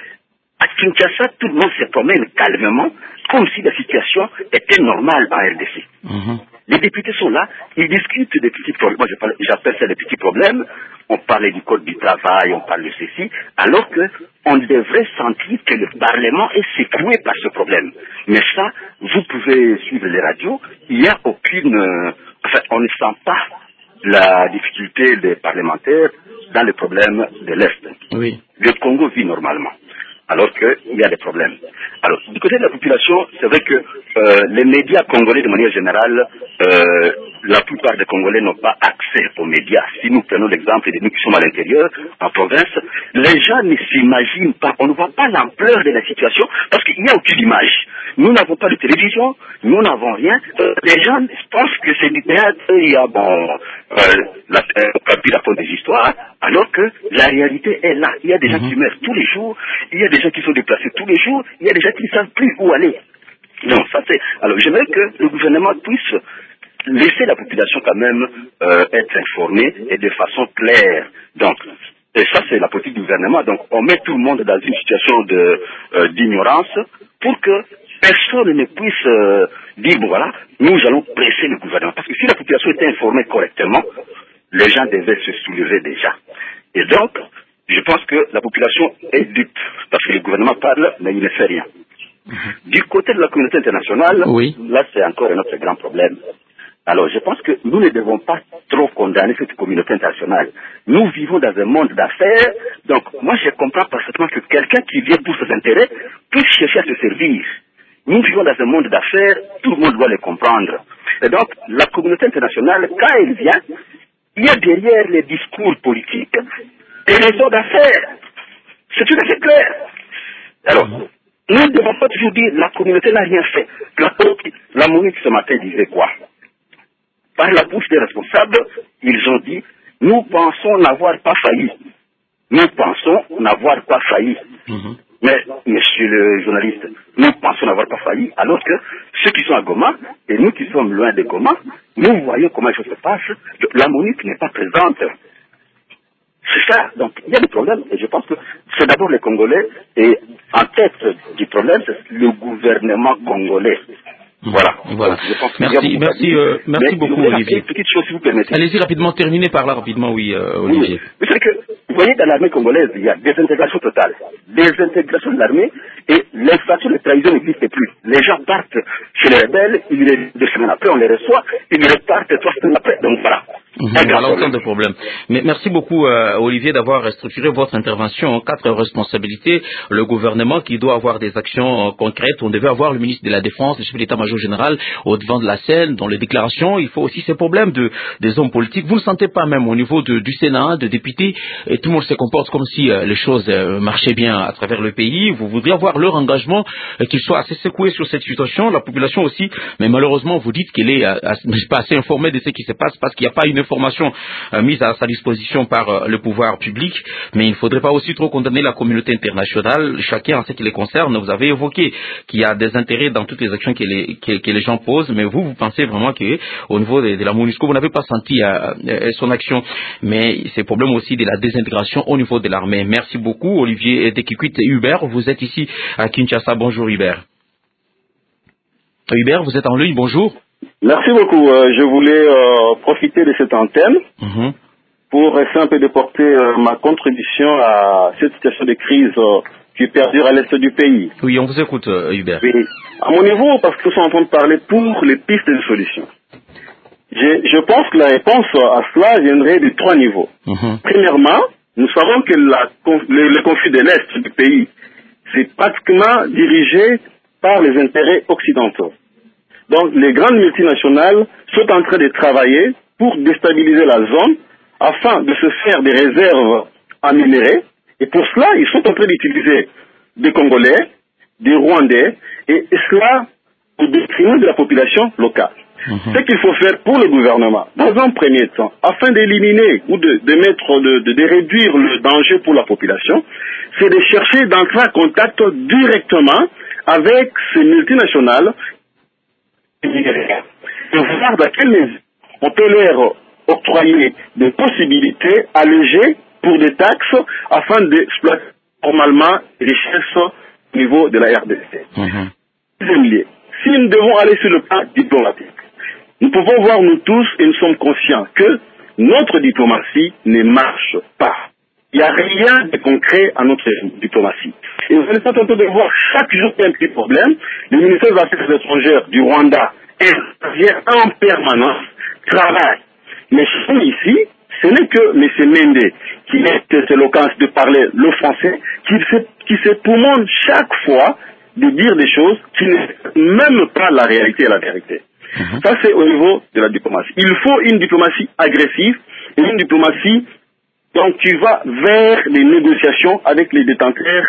À Kinshasa, tout le monde se promène calmement, comme si la situation était normale en RDC. Les députés sont là, ils discutent des petits problèmes. Moi, j'appelle ça des petits problèmes. On parlait du code du travail, on parle de ceci, alors qu'on devrait sentir que le Parlement est secoué par ce problème. Mais ça, vous pouvez suivre les radios, il n'y a aucune... Enfin, on ne sent pas la difficulté des parlementaires dans le problème de l'Est. Oui. Le Congo vit normalement, alors qu'il y a des problèmes. Alors, du côté de la population, c'est vrai que les médias congolais, de manière générale, la plupart des Congolais n'ont pas accès aux médias. Si nous prenons l'exemple de nous qui sommes à l'intérieur, en province, les gens ne s'imaginent pas, on ne voit pas l'ampleur de la situation, parce qu'il n'y a aucune image. Nous n'avons pas de télévision, nous n'avons rien. Les gens pensent que c'est du théâtre, il y a la raconte des histoires, alors que la réalité est là. Il y a des gens qui meurent tous les jours, il y a des gens qui sont déplacés tous les jours, il y a des gens qui ne savent plus où aller. Non, ça c'est... Alors j'aimerais que le gouvernement puisse laisser la population quand même être informée et de façon claire. Donc, et ça c'est la politique du gouvernement. Donc on met tout le monde dans une situation d'ignorance pour que personne ne puisse dire, bon voilà, nous allons presser le gouvernement. Parce que si la population était informée correctement, les gens devaient se soulever déjà. Et donc, je pense que la population est dupe, parce que le gouvernement parle, mais il ne fait rien. Du côté de la communauté internationale, là c'est encore un autre grand problème. Alors je pense que nous ne devons pas trop condamner cette communauté internationale. Nous vivons dans un monde d'affaires, donc moi je comprends parfaitement que quelqu'un qui vient pour ses intérêts puisse chercher à se servir. Nous vivons dans un monde d'affaires, tout le monde doit le comprendre. Et donc la communauté internationale, quand elle vient, il y a derrière les discours politiques des raisons d'affaires. C'est tout à fait clair. Alors, Nous ne devons pas toujours dire la communauté n'a rien fait. La MONUC ce matin disait quoi? Par la bouche des responsables, ils ont dit nous pensons n'avoir pas failli. Nous pensons n'avoir pas failli. Mais, monsieur le journaliste, nous pensons n'avoir pas failli, alors que ceux qui sont à Goma, et nous qui sommes loin de Goma, nous voyons comment les choses se passent. La MONUC n'est pas présente. C'est ça. Donc, il y a des problèmes, et je pense que c'est d'abord les Congolais, et en tête du problème, c'est le gouvernement congolais. Voilà. Merci beaucoup, Olivier. Une petite chose, si vous permettez. Allez-y rapidement, terminez par là rapidement, oui, Olivier. Oui. C'est que, vous voyez, dans l'armée congolaise, il y a désintégration totale. Désintégration de l'armée, et l'infraction de trahison n'existe plus. Les gens partent chez les rebelles, 2 semaines après, on les reçoit, ils repartent 3 semaines après. Donc voilà. Voilà autant de problèmes. Mais merci beaucoup, Olivier, d'avoir structuré votre intervention en 4 responsabilités. Le gouvernement qui doit avoir des actions concrètes. On devait avoir le ministre de la Défense, le chef de l'état-major général au devant de la scène, dans les déclarations. Il faut aussi ces problèmes des hommes politiques. Vous ne sentez pas même au niveau du Sénat, de députés, et tout le monde se comporte comme si les choses marchaient bien à travers le pays. Vous voudriez avoir leur engagement, qu'ils soient assez secoués sur cette situation. La population aussi. Mais malheureusement, vous dites qu'elle est pas assez informée de ce qui se passe parce qu'il n'y a pas une information mise à sa disposition par le pouvoir public, mais il ne faudrait pas aussi trop condamner la communauté internationale, chacun en ce qui les concerne. Vous avez évoqué qu'il y a des intérêts dans toutes les actions que les gens posent, mais vous pensez vraiment qu'au niveau de la MONUSCO, vous n'avez pas senti son action, mais c'est le problème aussi de la désintégration au niveau de l'armée. Merci beaucoup, Olivier Dekikwit. Hubert, vous êtes ici à Kinshasa. Bonjour Hubert. Hubert, vous êtes en ligne, bonjour. Merci beaucoup. Je voulais profiter de cette antenne pour essayer un peu de porter ma contribution à cette situation de crise qui perdure à l'est du pays. Oui, on vous écoute, Hubert. Oui. À mon niveau, parce que nous sommes en train de parler pour les pistes de solutions. Je pense que la réponse à cela viendrait de 3 niveaux. Premièrement, nous savons que le conflit de l'est du pays, c'est pratiquement dirigé par les intérêts occidentaux. Donc, les grandes multinationales sont en train de travailler pour déstabiliser la zone afin de se faire des réserves à minerais. Et pour cela, ils sont en train d'utiliser des Congolais, des Rwandais, et cela au détriment de la population locale. Ce qu'il faut faire pour le gouvernement, dans un premier temps, afin d'éliminer ou de réduire le danger pour la population, c'est de chercher d'entrer en contact directement avec ces multinationales de voir dans quelle mesure on peut leur octroyer des possibilités allégées pour des taxes afin d'exploiter normalement les richesses au niveau de la RDC. Deuxième lieu, si nous devons aller sur le plan diplomatique, nous pouvons voir nous tous et nous sommes conscients que notre diplomatie ne marche pas. Il n'y a rien de concret à notre diplomatie. Et vous allez tenter de voir chaque jour qu'il y a un petit problème. Le ministère des Affaires étrangères du Rwanda intervient en permanence, travaille. Mais ici, ce n'est que M. Mende qui a cette éloquence de parler le français, qui se pourmonne chaque fois de dire des choses qui ne sont même pas la réalité et la vérité. Ça, c'est au niveau de la diplomatie. Il faut une diplomatie agressive et une diplomatie donc qui va vers les négociations avec les détenteurs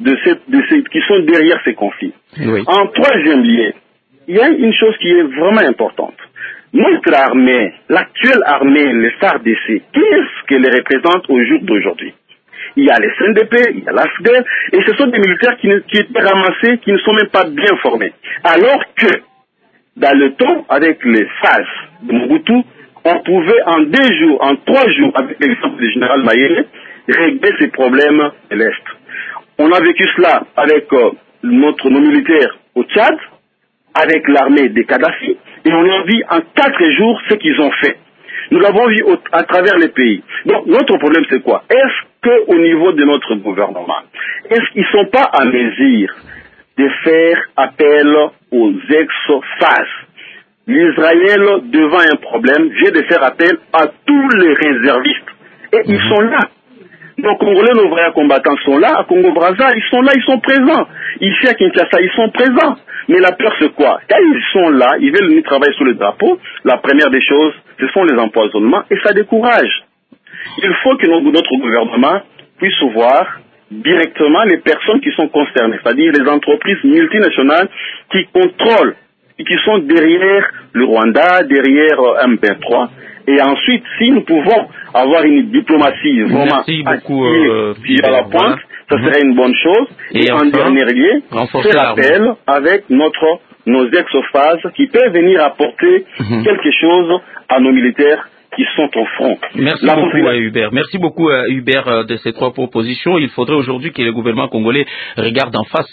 qui sont derrière ces conflits. En troisième lieu, il y a une chose qui est vraiment importante. Notre armée, l'actuelle armée, les FARDC, qu'est-ce qu'elle représente au jour d'aujourd'hui? Il y a les CNDP, il y a l'AFDEL, et ce sont des militaires qui étaient ramassés, qui ne sont même pas bien formés. Alors que, dans le temps, avec les phases de Mobutu, on pouvait en 2 jours, en 3 jours, avec l'exemple du général Mayele, régler ces problèmes de l'Est. On a vécu cela avec nos militaires au Tchad, avec l'armée des Kadhafi, et on a vu en 4 jours ce qu'ils ont fait. Nous l'avons vu à travers les pays. Donc notre problème c'est quoi? Est-ce qu'au niveau de notre gouvernement, est-ce qu'ils ne sont pas à mesure de faire appel aux ex-FAS? L'Israël, devant un problème, vient de faire appel à tous les réservistes. Et ils sont là. Nos Congolais, nos vrais combattants sont là. À Congo-Brazza, ils sont là, ils sont présents. Ici à Kinshasa, ils sont présents. Mais la peur, c'est quoi? Quand ils sont là, ils veulent venir travailler sous le drapeau. La première des choses, ce sont les empoisonnements et ça décourage. Il faut que notre gouvernement puisse voir directement les personnes qui sont concernées, c'est-à-dire les entreprises multinationales qui contrôlent et qui sont derrière le Rwanda, derrière M23. Et ensuite, si nous pouvons avoir une diplomatie vraiment active à la pointe, ça serait une bonne chose. Et en dernier lieu, faire appel avec nos ex-phases qui peuvent venir apporter quelque chose à nos militaires qui sont au front. Merci beaucoup, Hubert. Merci beaucoup, Hubert, de ces 3 propositions. Il faudrait aujourd'hui que le gouvernement congolais regarde en face,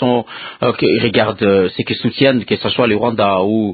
regarde ceux qui soutiennent, que ce soit le Rwanda ou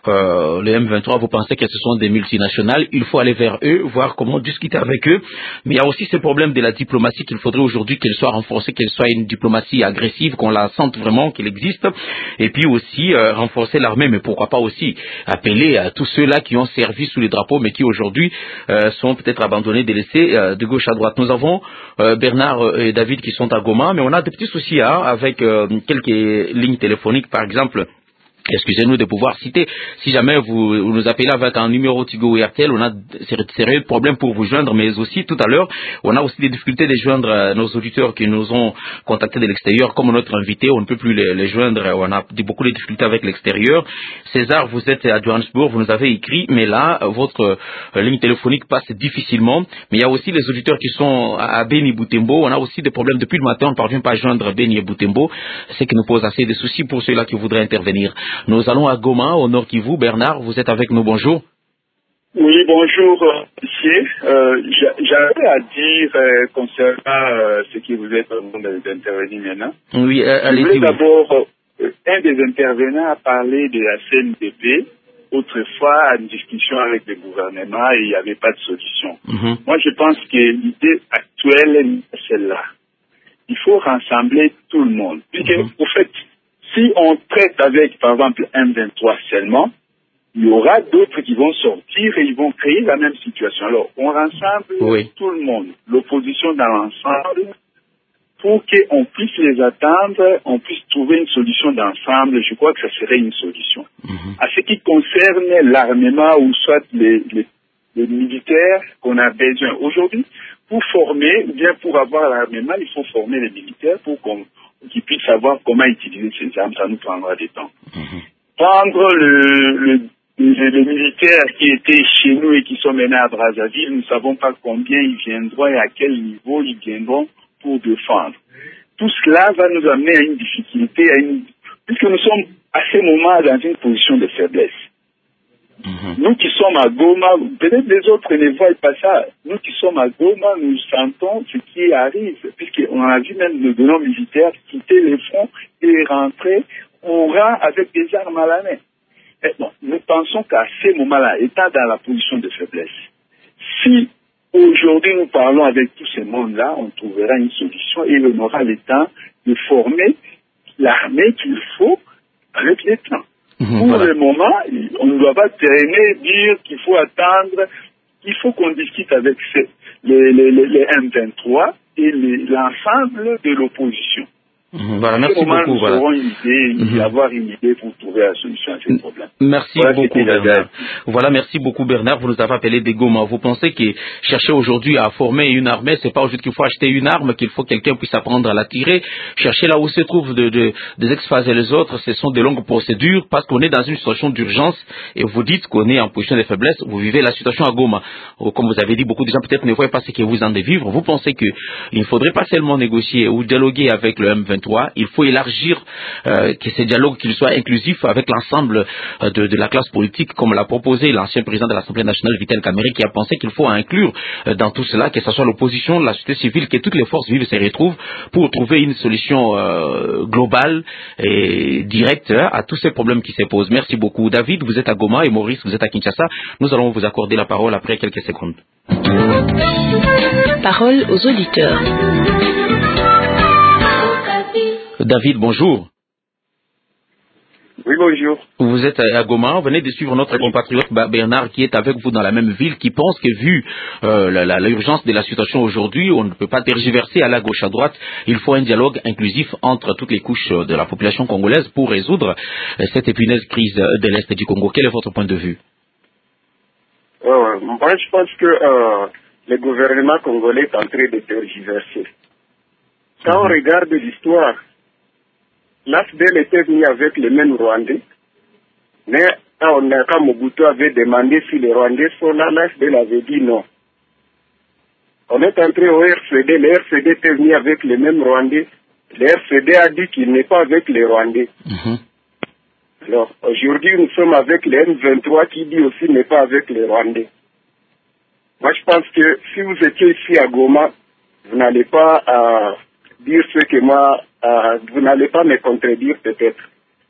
le M23. Vous pensez que ce sont des multinationales. Il faut aller vers eux, voir comment discuter avec eux. Mais il y a aussi ce problème de la diplomatie qu'il faudrait aujourd'hui qu'elle soit renforcée, qu'elle soit une diplomatie agressive, qu'on la sente vraiment, qu'elle existe. Et puis aussi renforcer l'armée, mais pourquoi pas aussi appeler à tous ceux-là qui ont servi sous les drapeaux, mais qui aujourd'hui sont peut-être abandonnés, délaissés de gauche à droite. Nous avons Bernard et David qui sont à Goma, mais on a des petits soucis avec quelques lignes téléphoniques, par exemple. Excusez-nous de pouvoir citer. Si jamais vous nous appelez avec un numéro Tigo ou RTL, on a sérieux problèmes pour vous joindre, mais aussi tout à l'heure, on a aussi des difficultés de joindre nos auditeurs qui nous ont contactés de l'extérieur. Comme notre invité, on ne peut plus les joindre. On a beaucoup de difficultés avec l'extérieur. César, vous êtes à Johannesburg, vous nous avez écrit, mais là, votre ligne téléphonique passe difficilement. Mais il y a aussi les auditeurs qui sont à Beni Butembo. On a aussi des problèmes depuis le matin. On ne parvient pas à joindre Beni et Butembo, ce qui nous pose assez de soucis pour ceux-là qui voudraient intervenir. Nous allons à Goma, au Nord Kivu. Bernard, vous êtes avec nous, bonjour. Oui, bonjour, monsieur. J'avais à dire concernant ce qui vous êtes en train d'intervenir maintenant. Oui, allez-y. D'abord, un des intervenants a parlé de la CNDP, autrefois en discussion avec le gouvernement et il n'y avait pas de solution. Moi, je pense que l'idée actuelle est celle-là. Il faut rassembler tout le monde. Puisque, au fait, si on traite avec, par exemple, M23 seulement, il y aura d'autres qui vont sortir et ils vont créer la même situation. Alors, on rassemble tout le monde, l'opposition dans l'ensemble, pour qu'on puisse les attendre, on puisse trouver une solution d'ensemble. Je crois que ça serait une solution. À ce qui concerne l'armement ou soit les militaires qu'on a besoin aujourd'hui, pour former, ou bien pour avoir l'armement, il faut former les militaires pour qu'ils puissent savoir comment utiliser ces armes. Ça nous prendra du temps. Prendre les militaires qui étaient chez nous et qui sont menés à Brazzaville, nous ne savons pas combien ils viendront et à quel niveau ils viendront pour défendre. Tout cela va nous amener à une difficulté, puisque nous sommes à ce moment dans une position de faiblesse. Nous qui sommes à Goma, peut-être les autres ne voient pas ça. Nous qui sommes à Goma, nous sentons ce qui arrive, puisqu'on a vu même nos deux militaires quitter les fronts et rentrer au rang avec des armes à la main. Et bon, nous pensons qu'à ce moment-là, étant dans la position de faiblesse, si aujourd'hui nous parlons avec tout ce monde-là, on trouvera une solution et on aura le temps de former l'armée qu'il faut avec le temps. Pour le moment, on ne doit pas traîner, dire qu'il faut attendre, qu'il faut qu'on discute avec les M23 et l'ensemble de l'opposition. Voilà, merci beaucoup. Nous aurons une idée, avoir une idée pour trouver la solution à ce problème. Merci beaucoup, Bernard. Voilà, merci beaucoup, Bernard. Vous nous avez appelé des Goma. Vous pensez que chercher aujourd'hui à former une armée, c'est pas aujourd'hui qu'il faut acheter une arme, qu'il faut que quelqu'un puisse apprendre à la tirer. Chercher là où se trouvent des ex-phases et les autres, ce sont de longues procédures parce qu'on est dans une situation d'urgence et vous dites qu'on est en position de faiblesse. Vous vivez la situation à Goma. Comme vous avez dit, beaucoup de gens peut-être ne voient pas ce que vous en devez vivre. Vous pensez qu'il ne faudrait pas seulement négocier ou dialoguer avec le M23. Il faut élargir que ces dialogues qu'ils soient inclusifs avec l'ensemble de la classe politique, comme l'a proposé l'ancien président de l'Assemblée nationale, Vital Kamerhe, qui a pensé qu'il faut inclure dans tout cela, que ce soit l'opposition, la société civile, que toutes les forces vives se retrouvent pour trouver une solution globale et directe à tous ces problèmes qui se posent. Merci beaucoup. David, vous êtes à Goma et Maurice, vous êtes à Kinshasa. Nous allons vous accorder la parole après quelques secondes. Parole aux auditeurs. David, bonjour. Oui, bonjour. Vous êtes à Goma, vous venez de suivre notre compatriote Bernard qui est avec vous dans la même ville, qui pense que vu l'urgence de la situation aujourd'hui, on ne peut pas tergiverser à la gauche à droite. Il faut un dialogue inclusif entre toutes les couches de la population congolaise pour résoudre cette épineuse crise de l'Est du Congo. Quel est votre point de vue? Moi, je pense que le gouvernement congolais est en train de tergiverser. Quand on regarde l'histoire, l'AFDEL était venu avec les mêmes Rwandais, mais quand Mobutu avait demandé si les Rwandais sont là, l'AFDEL avait dit non. On est entré au RCD, le RCD était venu avec les mêmes Rwandais, le RCD a dit qu'il n'est pas avec les Rwandais. Alors, aujourd'hui, nous sommes avec les M23 qui dit aussi n'est pas avec les Rwandais. Moi, je pense que si vous étiez ici à Goma, vous n'allez pas dire ce que moi, vous n'allez pas me contredire peut-être.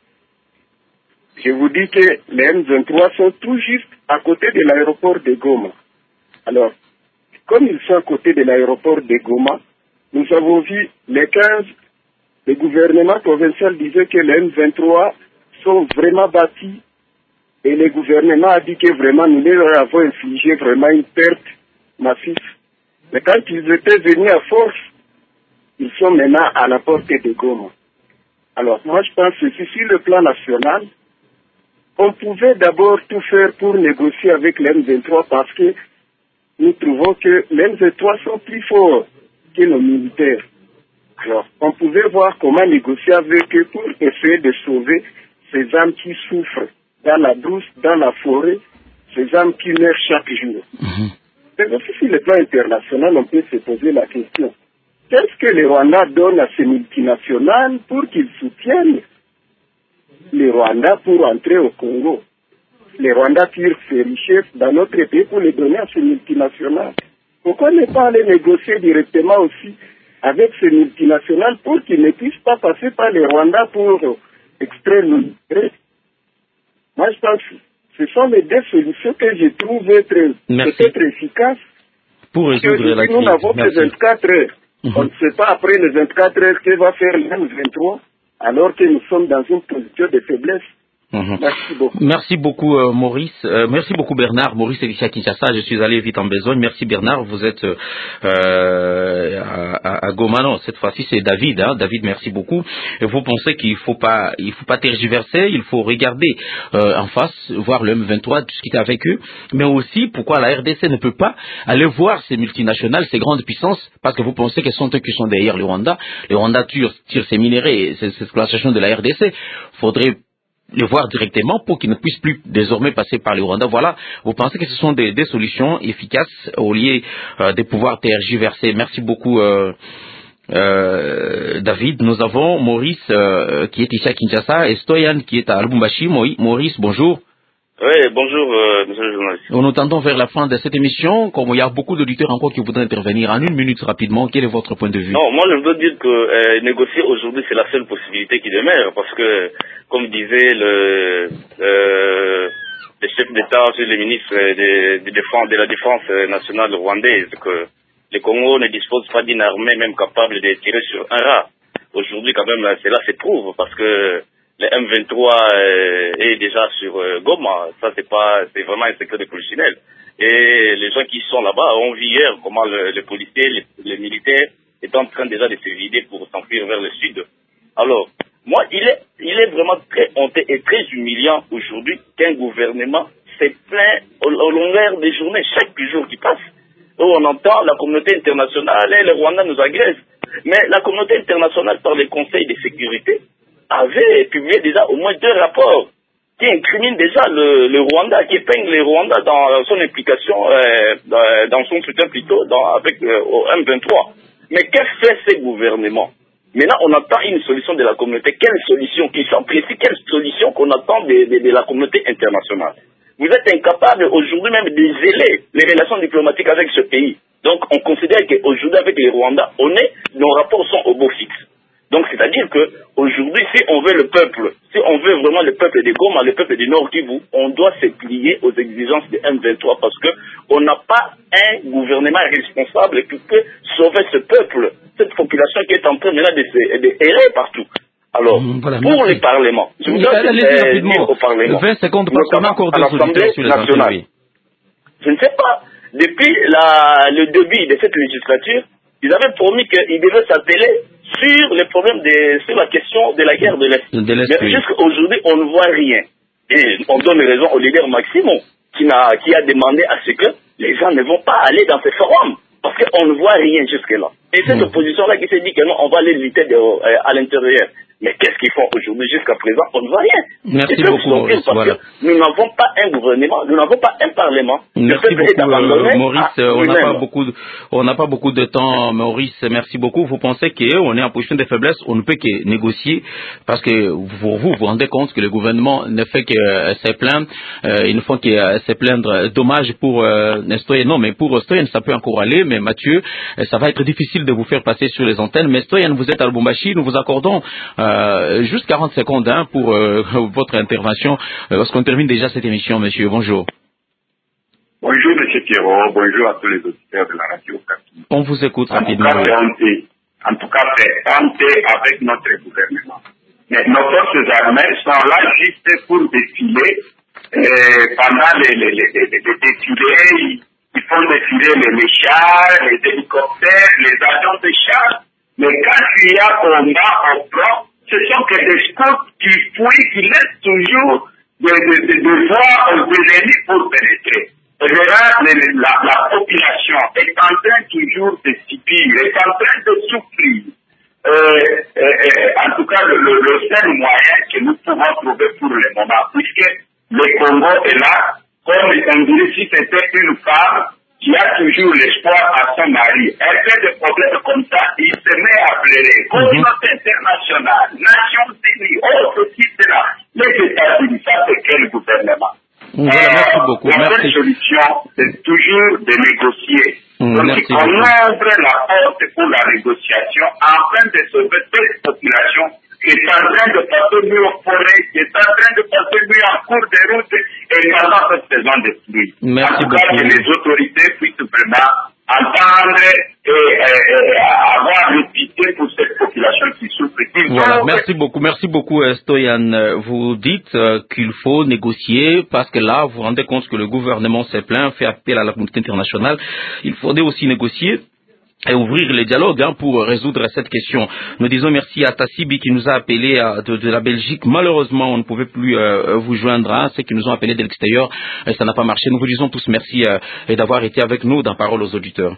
Je vous dis que les M23 sont tout juste à côté de l'aéroport de Goma. Alors, comme ils sont à côté de l'aéroport de Goma, nous avons vu les 15, le gouvernement provincial disait que les M23 sont vraiment bâtis et le gouvernement a dit que vraiment nous leur avons infligé vraiment une perte massive. Mais quand ils étaient venus à force, ils sont maintenant à la porte de Goma. Alors moi je pense que sur le plan national, on pouvait d'abord tout faire pour négocier avec les M23 parce que nous trouvons que les M23 sont plus forts que nos militaires. Alors, on pouvait voir comment négocier avec eux pour essayer de sauver ces âmes qui souffrent dans la brousse, dans la forêt, ces âmes qui meurent chaque jour. Mais aussi sur le plan international, on peut se poser la question. Qu'est-ce que les Rwandais donnent à ces multinationales pour qu'ils soutiennent les Rwandais pour entrer au Congo? Les Rwandais tirent ces richesses dans notre pays pour les donner à ces multinationales. Pourquoi ne pas aller négocier directement aussi avec ces multinationales pour qu'ils ne puissent pas passer par les Rwandais pour extraire nos intérêts? Moi, je pense que ce sont les deux solutions que je trouve peut-être efficaces pour résoudre la crise. Nous n'avons que 24 heures. On ne sait pas après les 24 heures que va faire le M23 alors que nous sommes dans une position de faiblesse. Merci beaucoup. Merci beaucoup Maurice. Merci beaucoup Bernard. Maurice Elisha Kinshasa. Je suis allé vite en besogne. Merci Bernard. Vous êtes à Goma. Non, cette fois-ci c'est David. David, merci beaucoup. Et vous pensez qu'il faut pas tergiverser. Il faut regarder en face, voir le M23, discuter avec eux. Mais aussi pourquoi la RDC ne peut pas aller voir ces multinationales, ces grandes puissances, parce que vous pensez qu'elles sont eux qui sont derrière le Rwanda. Le Rwanda tire ces minerais, ces exploitations de la RDC. Faudrait le voir directement pour qu'ils ne puissent plus désormais passer par le Rwanda. Voilà, vous pensez que ce sont des solutions efficaces au lieu de pouvoir tergiverser. Merci beaucoup David. Nous avons Maurice qui est ici à Kinshasa et Stoyan qui est à Lubumbashi. Maurice, bonjour. Oui, bonjour, monsieur le journaliste. Nous tendons vers la fin de cette émission. Comme il y a beaucoup d'auditeurs encore qui voudraient intervenir, en une minute rapidement, quel est votre point de vue? Non, moi je veux dire que négocier aujourd'hui c'est la seule possibilité qui demeure, parce que, comme disait le chef d'État, le ministre de la Défense nationale rwandaise, que le Congo ne dispose pas d'une armée même capable de tirer sur un rat. Aujourd'hui, quand même, cela se prouve, parce que le M23 est déjà sur Goma. Ça, c'est vraiment un secret de polichinelle. Et les gens qui sont là-bas ont vu hier comment les policiers, les militaires étaient en train déjà de se vider pour s'enfuir vers le sud. Alors, moi, il est vraiment très honteux et très humiliant aujourd'hui qu'un gouvernement se plaint au longueur des journées, chaque jour qui passe, où on entend la communauté internationale et le Rwanda nous agresse. Mais la communauté internationale, par les conseils de sécurité, avait publié déjà au moins 2 rapports qui incriminent déjà le Rwanda, qui épinglent le Rwanda dans son implication, dans son soutien plutôt avec au M23. Mais qu'est-ce que fait ce gouvernement? Maintenant, on attend une solution de la communauté. Quelle solution? Qui sont précis? Quelle solution qu'on attend de la communauté internationale? Vous êtes incapable aujourd'hui même de geler les relations diplomatiques avec ce pays. Donc, on considère qu'aujourd'hui, avec les Rwandais, nos rapports sont au beau fixe. Donc, c'est-à-dire que aujourd'hui, si on veut le peuple, si on veut vraiment le peuple de Goma, le peuple du Nord Kivu, on doit se plier aux exigences de M23 parce que on n'a pas un gouvernement responsable qui peut sauver ce peuple, cette population qui est en train maintenant de errer partout. Alors, voilà, pour les parlements, je voudrais dire au Parlement, 20 secondes parce qu'on a encore à l'Assemblée nationale. Je ne sais pas, depuis le début de cette législature, ils avaient promis qu'ils devaient s'atteler sur les problèmes sur la question de la guerre de l'Est. Mais jusqu'à aujourd'hui, on ne voit rien. Et on donne raison au leader Maximo, qui a demandé à ce que les gens ne vont pas aller dans ces forums. Parce qu'on on ne voit rien jusque-là. Et cette opposition-là qui s'est dit que non, on va les lutter à l'intérieur. Mais qu'est-ce qu'ils font aujourd'hui? Jusqu'à présent, on ne voit rien. Merci beaucoup, Maurice. Voilà. Nous n'avons pas un gouvernement, nous n'avons pas un parlement. Merci beaucoup, Maurice. On n'a pas beaucoup de temps, Maurice. Merci beaucoup. Vous pensez qu'on est en position de faiblesse, on ne peut que négocier, parce que vous rendez compte que le gouvernement ne fait que se plaindre. Ils ne font que se plaindre. Dommage pour Stoyan. Non, mais pour Stoyan, ça peut encore aller. Mais Mathieu, ça va être difficile de vous faire passer sur les antennes. Mais Stoyan, vous êtes à Lubumbashi. Nous vous accordons juste 40 secondes pour votre intervention, parce qu'on termine déjà cette émission, monsieur. Bonjour. Bonjour, monsieur Pierrot. Bonjour à tous les auditeurs de la radio. On vous écoute rapidement. En tout cas, c'est honte avec notre gouvernement. Mais nos forces armées sont là juste pour défiler. Pendant les défilés, ils font défiler les chars, les hélicoptères, les avions de chars. Mais quand il y a combat au front, ce sont que des scouts qui fouillent, qui laissent toujours des voies aux ennemis pour pénétrer. Et la population est en train toujours de subir, est en train de souffrir. En tout cas, le seul moyen que nous pouvons trouver pour le moment, puisque le Congo est là, comme on dirait si c'était une femme, qui a toujours l'espoir à son mari. Elle fait des problèmes comme ça, il se met à pleurer. Communauté internationale, Nations Unies, ceci, cela. Les États-Unis, ça c'est quel gouvernement? Voilà, merci beaucoup. La seule solution, c'est toujours de négocier. Donc, on ouvre la porte pour la négociation afin de sauver cette population qui est en train de passer mieux aux forêts, qui est en train de passer mieux en cours de route et pendant cette saison de pluie. Merci en tout cas, beaucoup. que les autorités puissent vraiment entendre et avoir une pitié pour cette population qui souffre. Voilà, merci beaucoup Stoyan. Vous dites qu'il faut négocier parce que là, vous vous rendez compte que le gouvernement s'est plaint, fait appel à la communauté internationale. Il faudrait aussi négocier et ouvrir les dialogues pour résoudre cette question. Nous disons merci à Tassibi qui nous a appelé de la Belgique. Malheureusement, on ne pouvait plus vous joindre. Ceux qui nous ont appelés de l'extérieur, ça n'a pas marché. Nous vous disons tous merci d'avoir été avec nous dans Parole aux auditeurs.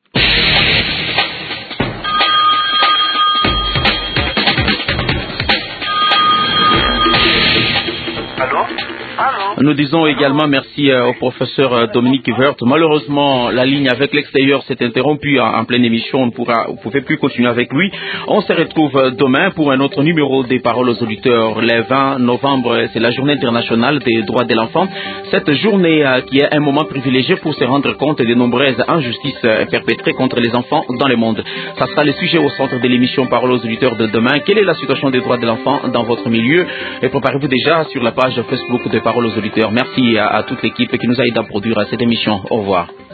Nous disons également merci au professeur Dominique Vert. Malheureusement, la ligne avec l'extérieur s'est interrompue en pleine émission. On ne pouvait plus continuer avec lui. On se retrouve demain pour un autre numéro des Paroles aux auditeurs. Le 20 novembre, c'est la journée internationale des droits de l'enfant. Cette journée qui est un moment privilégié pour se rendre compte des nombreuses injustices perpétrées contre les enfants dans le monde. Ça sera le sujet au centre de l'émission Paroles aux auditeurs de demain. Quelle est la situation des droits de l'enfant dans votre milieu? Et préparez-vous déjà sur la page Facebook des Paroles aux auditeurs. Merci à toute l'équipe qui nous a aidé à produire cette émission. Au revoir.